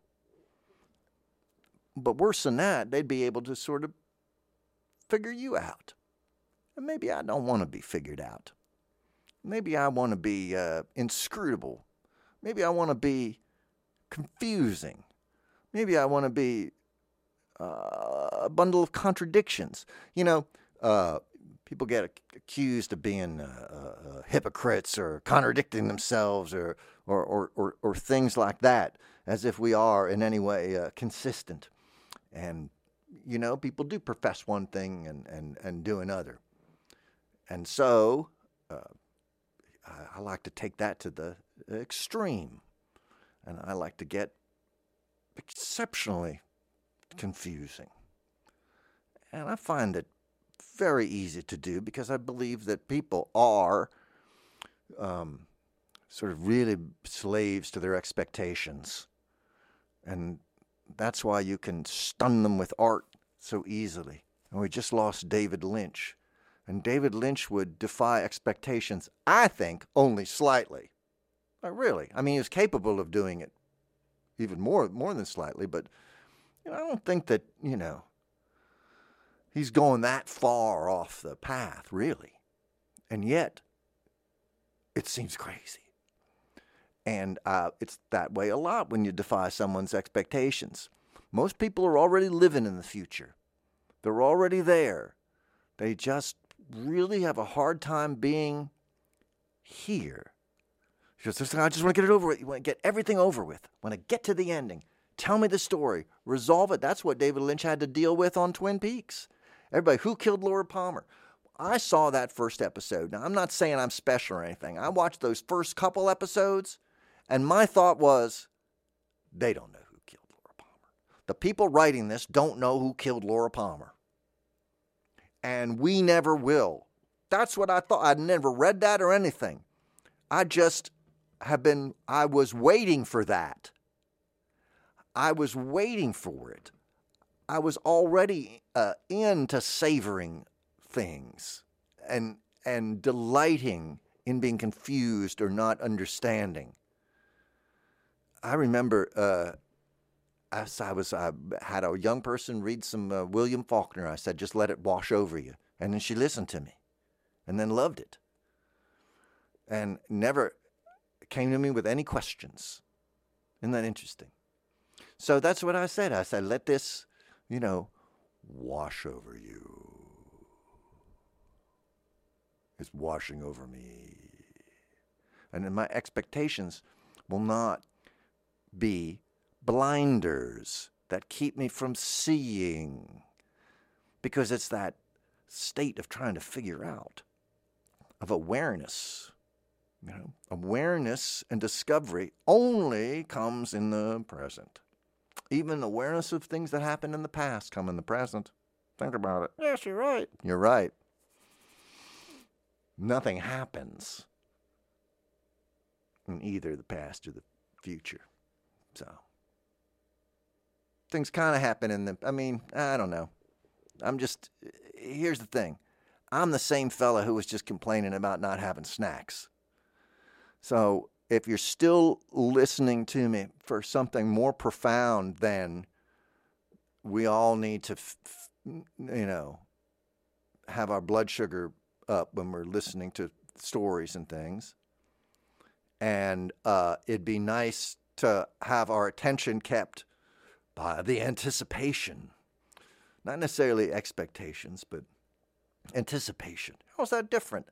But worse than that, they'd be able to sort of figure you out. And maybe I don't want to be figured out. Maybe I want to be uh, inscrutable. Maybe I want to be confusing. Maybe I want to be uh, a bundle of contradictions. You know, Uh, people get accused of being uh, uh, hypocrites or contradicting themselves or or, or, or or things like that, as if we are in any way uh, consistent. And, you know, people do profess one thing and, and, and do another. And so uh, I, I like to take that to the extreme. And I like to get exceptionally confusing. And I find it very easy to do because I believe that people are um, sort of really slaves to their expectations. And that's why you can stun them with art so easily. And we just lost David Lynch. And David Lynch would defy expectations, I think, only slightly. Not really. I mean, he was capable of doing it even more, more than slightly, but you know, I don't think that, you know, he's going that far off the path, really. And yet, it seems crazy. And uh, it's that way a lot when you defy someone's expectations. Most people are already living in the future. They're already there. They just really have a hard time being here. Just, I just want to get it over with. You want to get everything over with. Want to get to the ending. Tell me the story. Resolve it. That's what David Lynch had to deal with on Twin Peaks. Everybody, who killed Laura Palmer? I saw that first episode. Now, I'm not saying I'm special or anything. I watched those first couple episodes, and my thought was, they don't know who killed Laura Palmer. The people writing this don't know who killed Laura Palmer. And we never will. That's what I thought. I'd never read that or anything. I just have been, I was waiting for that. I was waiting for it. I was already uh, into savoring things and and delighting in being confused or not understanding. I remember uh, as I was, I had a young person read some uh, William Faulkner. I said, just let it wash over you. And then she listened to me and then loved it and never came to me with any questions. Isn't that interesting? So that's what I said. I said, let this, you know, wash over you. It's washing over me. And then my expectations will not be blinders that keep me from seeing, because it's that state of trying to figure out, of awareness. You know, awareness and discovery only comes in the present. Even awareness of things that happened in the past come in the present. Think about it. Yes, you're right. You're right. Nothing happens in either the past or the future. So, things kind of happen in the, I mean, I don't know. I'm just, here's the thing. I'm the same fella who was just complaining about not having snacks. So, if you're still listening to me for something more profound than we all need to, you know, have our blood sugar up when we're listening to stories and things, and uh, it'd be nice to have our attention kept by the anticipation, not necessarily expectations, but anticipation. How's that different?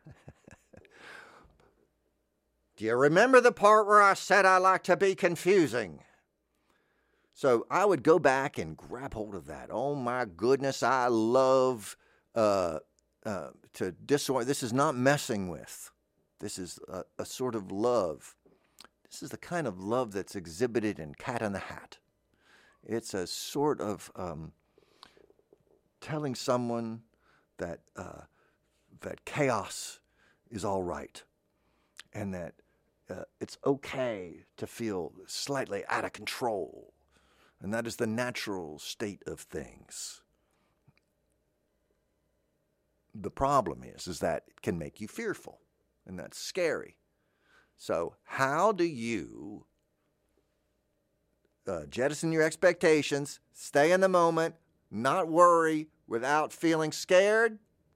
Do you remember the part where I said I like to be confusing? So I would go back and grab hold of that. Oh my goodness, I love uh, uh, to disorient. This is not messing with. This is a, a sort of love. This is the kind of love that's exhibited in Cat in the Hat. It's a sort of um, telling someone that uh, that chaos is all right, and that uh, it's okay to feel slightly out of control, and that is the natural state of things. The problem is, is that it can make you fearful, and that's scary. So how do you uh, jettison your expectations, stay in the moment, not worry without feeling scared?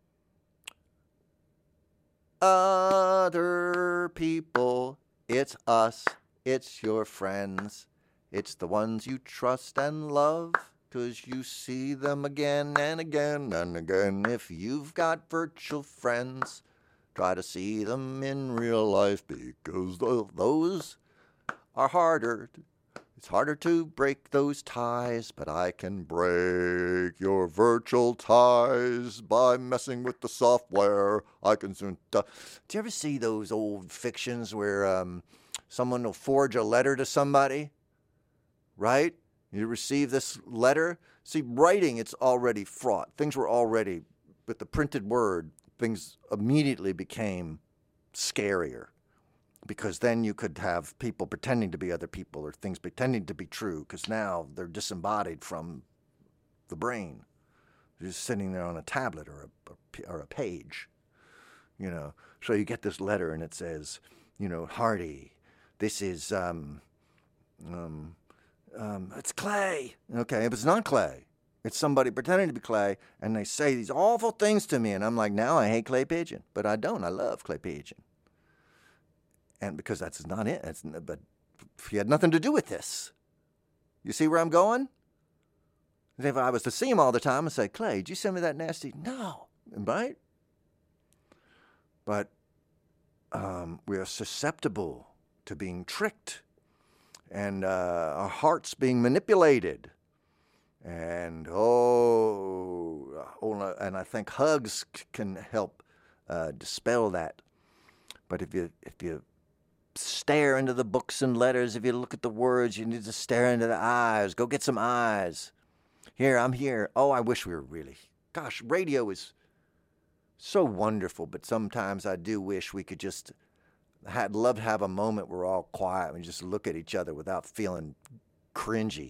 Other people, it's us, it's your friends, it's the ones you trust and love, 'cause you see them again and again and again. If you've got virtual friends, try to see them in real life, because those are harder. It's harder to break those ties, but I can break your virtual ties by messing with the software. I can soon. Do you ever see those old fictions where um, someone will forge a letter to somebody, right? You receive this letter. See, writing, it's already fraught. Things were already, with the printed word, things immediately became scarier, because then you could have people pretending to be other people, or things pretending to be true, because now they're disembodied from the brain. They're just sitting there on a tablet or a, or a page, you know. So you get this letter and it says, you know, Hardy, this is, um, um, um, it's Clay. Okay, but it's not Clay. It's somebody pretending to be Clay, and they say these awful things to me, and I'm like, now I hate Clay Pigeon, but I don't. I love Clay Pigeon. And because that's not it. It's, but he had nothing to do with this. You see where I'm going? If I was to see him all the time and say, Clay, did you send me that nasty? No, right? But um, we are susceptible to being tricked and uh, our hearts being manipulated. And, oh, oh, and I think hugs c- can help uh, dispel that. But if you if you stare into the books and letters, if you look at the words, you need to stare into the eyes. Go get some eyes. Here, I'm here. Oh, I wish we were really. Gosh, radio is so wonderful, but sometimes I do wish we could just, I'd love to have a moment where we're all quiet and just look at each other without feeling cringy.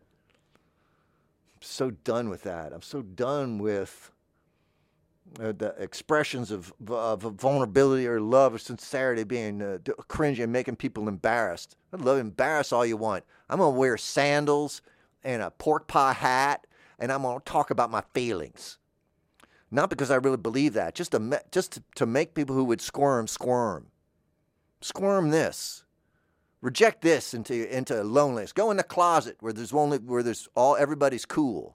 I'm so done with that. I'm so done with uh, the expressions of, of vulnerability or love or sincerity being uh, cringy and making people embarrassed. I'd love to embarrass all you want. I'm going to wear sandals and a pork pie hat, and I'm going to talk about my feelings. Not because I really believe that, just to, just to, to make people who would squirm, squirm. Squirm this. Reject this into into loneliness. Go in the closet where there's only where there's all everybody's cool.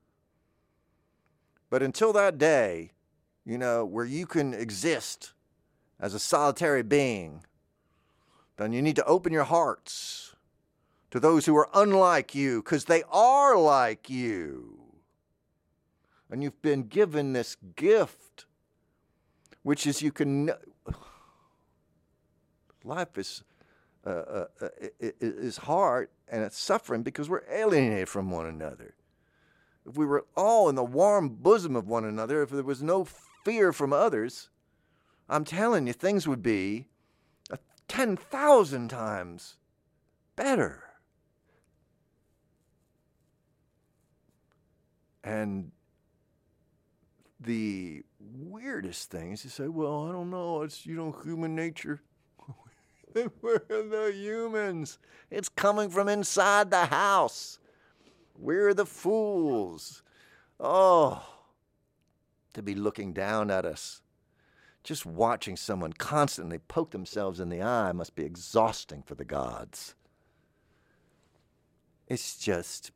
But until that day, you know, where you can exist as a solitary being, then you need to open your hearts to those who are unlike you, because they are like you. And you've been given this gift, which is you can. Life is uh, uh, uh, is hard and it's suffering because we're alienated from one another. If we were all in the warm bosom of one another, if there was no fear from others, I'm telling you, things would be ten thousand times better. And the weirdest thing is to say, well, I don't know, it's, you know, human nature. We're the humans. It's coming from inside the house. We're the fools. Oh, to be looking down at us. Just watching someone constantly poke themselves in the eye must be exhausting for the gods. It's just,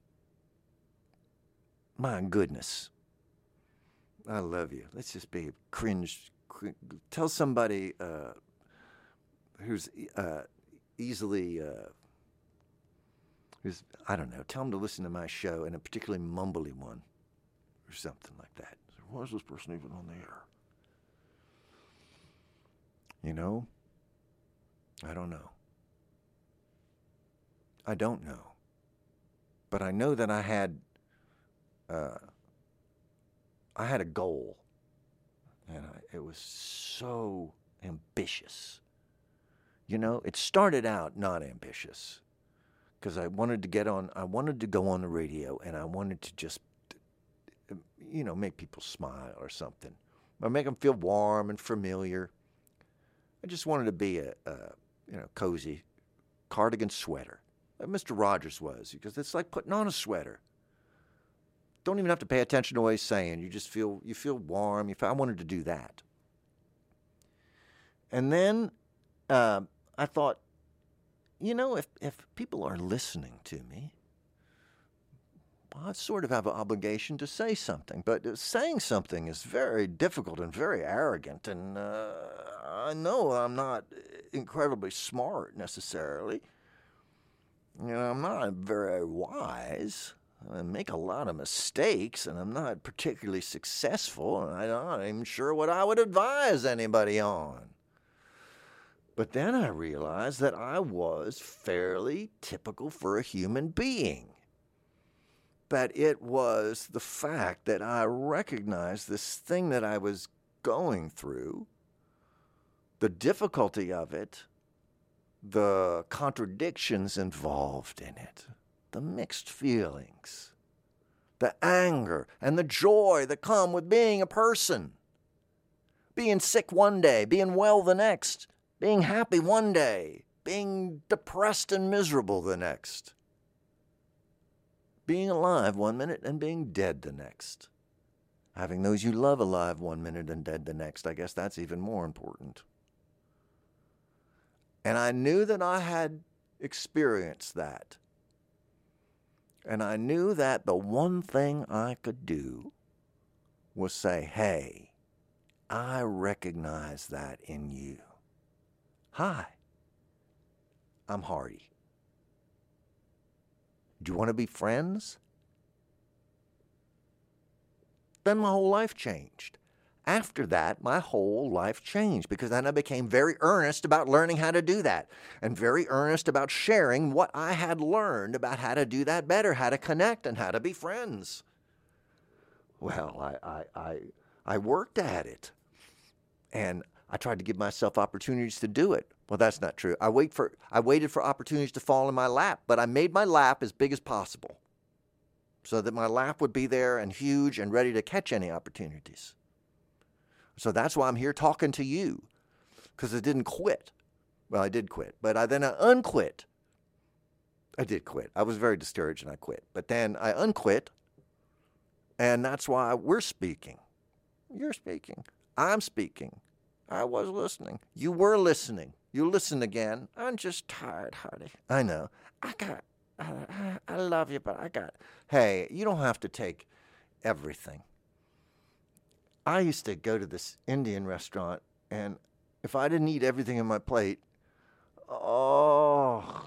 my goodness. I love you. Let's just be cringe. cringe. Tell somebody uh, who's uh, easily, uh, who's, I don't know, tell them to listen to my show, and a particularly mumbly one or something like that. Why is this person even on the air? You know? I don't know. I don't know. But I know that I had, uh, I had a goal, and I, it was so ambitious. You know, it started out not ambitious, because I wanted to get on, I wanted to go on the radio, and I wanted to just, you know, make people smile or something, or make them feel warm and familiar. I just wanted to be a, a you know, cozy cardigan sweater, like Mister Rogers was, because it's like putting on a sweater. Don't even have to pay attention to what he's saying. You just feel, you feel warm. You feel, I wanted to do that. And then uh, I thought, you know, if, if people are listening to me, well, I sort of have an obligation to say something. But saying something is very difficult and very arrogant. And uh, I know I'm not incredibly smart necessarily. You know, I'm not very wise. I make a lot of mistakes, and I'm not particularly successful, and I'm not even sure what I would advise anybody on. But then I realized that I was fairly typical for a human being. But it was the fact that I recognized this thing that I was going through, the difficulty of it, the contradictions involved in it, the mixed feelings, the anger and the joy that come with being a person. Being sick one day, being well the next, being happy one day, being depressed and miserable the next. Being alive one minute and being dead the next. Having those you love alive one minute and dead the next, I guess that's even more important. And I knew that I had experienced that. And I knew that the one thing I could do was say, hey, I recognize that in you. Hi, I'm Hardy. Do you want to be friends? Then my whole life changed. After that, my whole life changed because then I became very earnest about learning how to do that and very earnest about sharing what I had learned about how to do that better, how to connect and how to be friends. Well, I, I, I, I worked at it and I tried to give myself opportunities to do it. Well, that's not true. I wait for I waited for opportunities to fall in my lap, but I made my lap as big as possible so that my lap would be there and huge and ready to catch any opportunities. So that's why I'm here talking to you, because I didn't quit. Well, I did quit, but I then I unquit. I did quit. I was very discouraged and I quit. But then I unquit, and that's why we're speaking. You're speaking. I'm speaking. I was listening. You were listening. You listen again. I'm just tired, Hardy. I know. I got, I, I love you, but I got, hey, you don't have to take everything. I used to go to this Indian restaurant, and if I didn't eat everything on my plate, oh,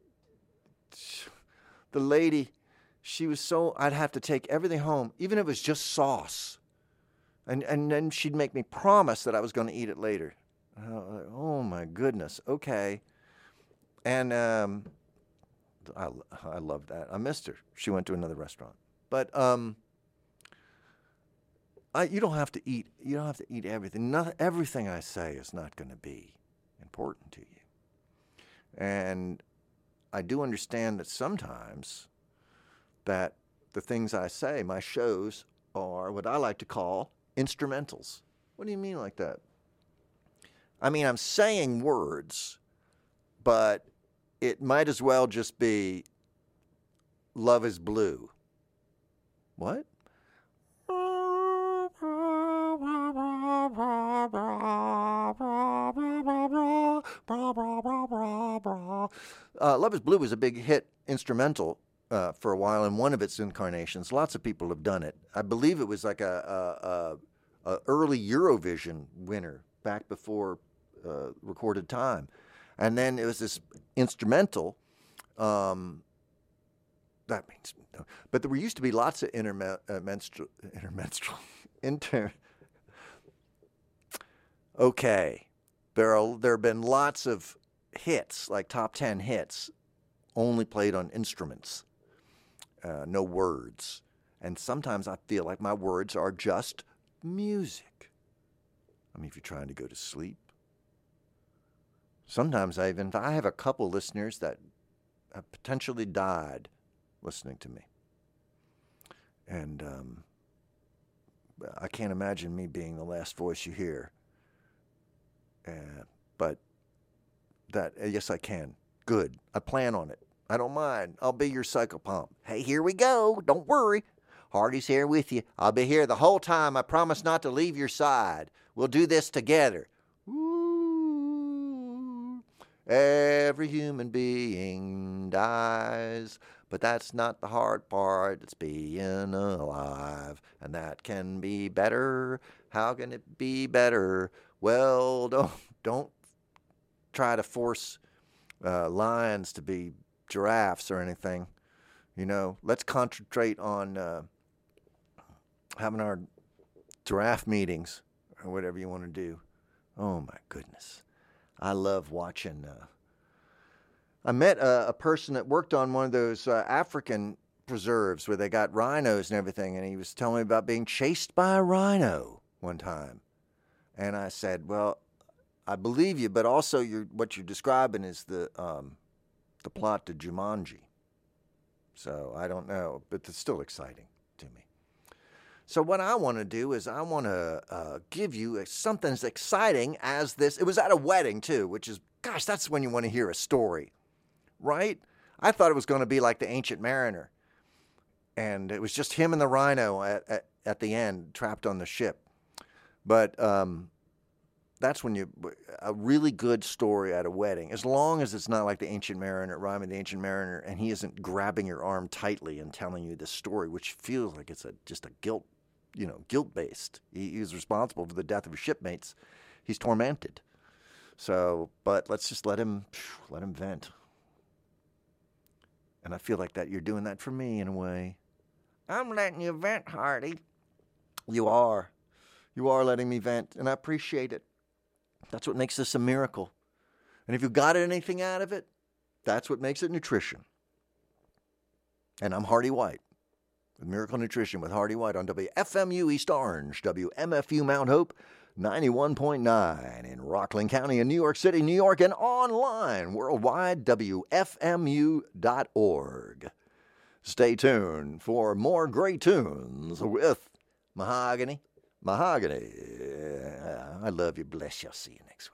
the lady, she was so, I'd have to take everything home, even if it was just sauce. And and then she'd make me promise that I was going to eat it later. Oh, oh my goodness. Okay. And um, I, I loved that. I missed her. She went to another restaurant. But um, I, you don't have to eat. You don't have to eat everything. Not everything I say is not going to be important to you. And I do understand that sometimes that the things I say, my shows, are what I like to call instrumentals. What do you mean like that? I mean, I'm saying words, but it might as well just be love is blue. What? Uh, Love is Blue was a big hit instrumental uh, for a while in one of its incarnations. Lots of people have done it. I believe it was like a, a, a, a early Eurovision winner back before uh, recorded time. And then it was this instrumental. Um, that means, but there used to be lots of interme- uh, menstru- intermenstrual, inter. Okay, there are there have been lots of hits, like top ten hits, only played on instruments, uh, no words. And sometimes I feel like my words are just music. I mean, if you're trying to go to sleep. Sometimes I even, I have a couple listeners that have potentially died listening to me. And um, I can't imagine me being the last voice you hear. Uh, but that, uh, yes, I can. Good. I plan on it. I don't mind. I'll be your psychopomp. Hey, here we go. Don't worry. Hardy's here with you. I'll be here the whole time. I promise not to leave your side. We'll do this together. Ooh. Every human being dies, but that's not the hard part. It's being alive, and that can be better. How can it be better? Well, don't don't try to force uh, lions to be giraffes or anything. You know, let's concentrate on uh, having our giraffe meetings or whatever you want to do. Oh my goodness, I love watching. Uh, I met a, a person that worked on one of those uh, African preserves where they got rhinos and everything, and he was telling me about being chased by a rhino one time. And I said, well, I believe you, but also you're, what you're describing is the um, the plot to Jumanji. So I don't know, but it's still exciting to me. So what I want to do is I want to uh, give you something as exciting as this. It was at a wedding, too, which is, gosh, that's when you want to hear a story, right? I thought it was going to be like The Ancient Mariner. And it was just him and the rhino at, at, at the end, trapped on the ship. But um, that's when you, a really good story at a wedding, as long as it's not like the Ancient Mariner, Rhyme of the Ancient Mariner, and he isn't grabbing your arm tightly and telling you this story, which feels like it's a just a guilt, you know, guilt-based. He, he was responsible for the death of his shipmates. He's tormented. So, but let's just let him, let him vent. And I feel like that you're doing that for me in a way. I'm letting you vent, Hardy. You are. You are letting me vent, and I appreciate it. That's what makes this a miracle. And if you got anything out of it, that's what makes it nutrition. And I'm Hardy White with Miracle Nutrition with Hardy White on W F M U East Orange, W M F U Mount Hope, ninety-one point nine in Rockland County in New York City, New York, and online worldwide, W F M U dot org. Stay tuned for more great tunes with Mahogany. Mahogany. I love you. Bless you. I'll see you next week.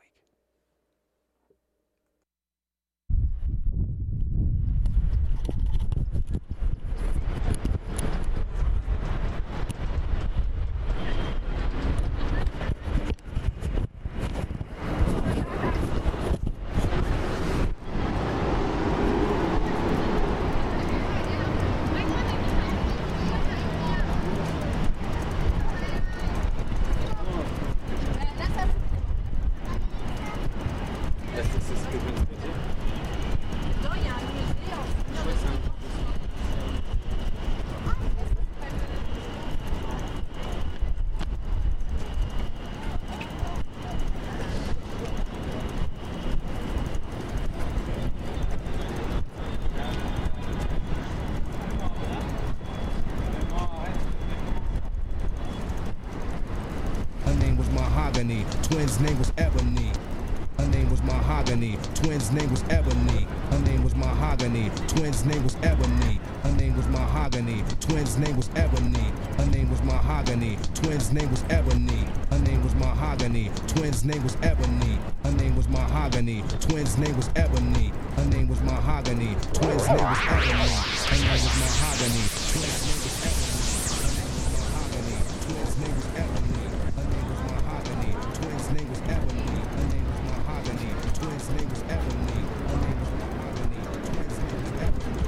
Twins' name was Ebony. Her name was Mahogany. Twins' name was Ebony. Her name was Mahogany. Twins' name was Ebony. Her name was Mahogany. Twins' name was Ebony. Her name was Mahogany. Twins' name was Ebony. Her name was Mahogany. Twins' name was Ebony. Her name was Mahogany. Twins' name was Ebony. Her name was Mahogany. Twins' name was Ebony. Her name was Mahogany. Twins' name was Ebony. Twins' name was Ebony. Her name was Mahogany. Twins' name was Ebony. Her name was Mahogany. Twins' name was Ebony. Her name was Mahogany. Twins' name was Ebony.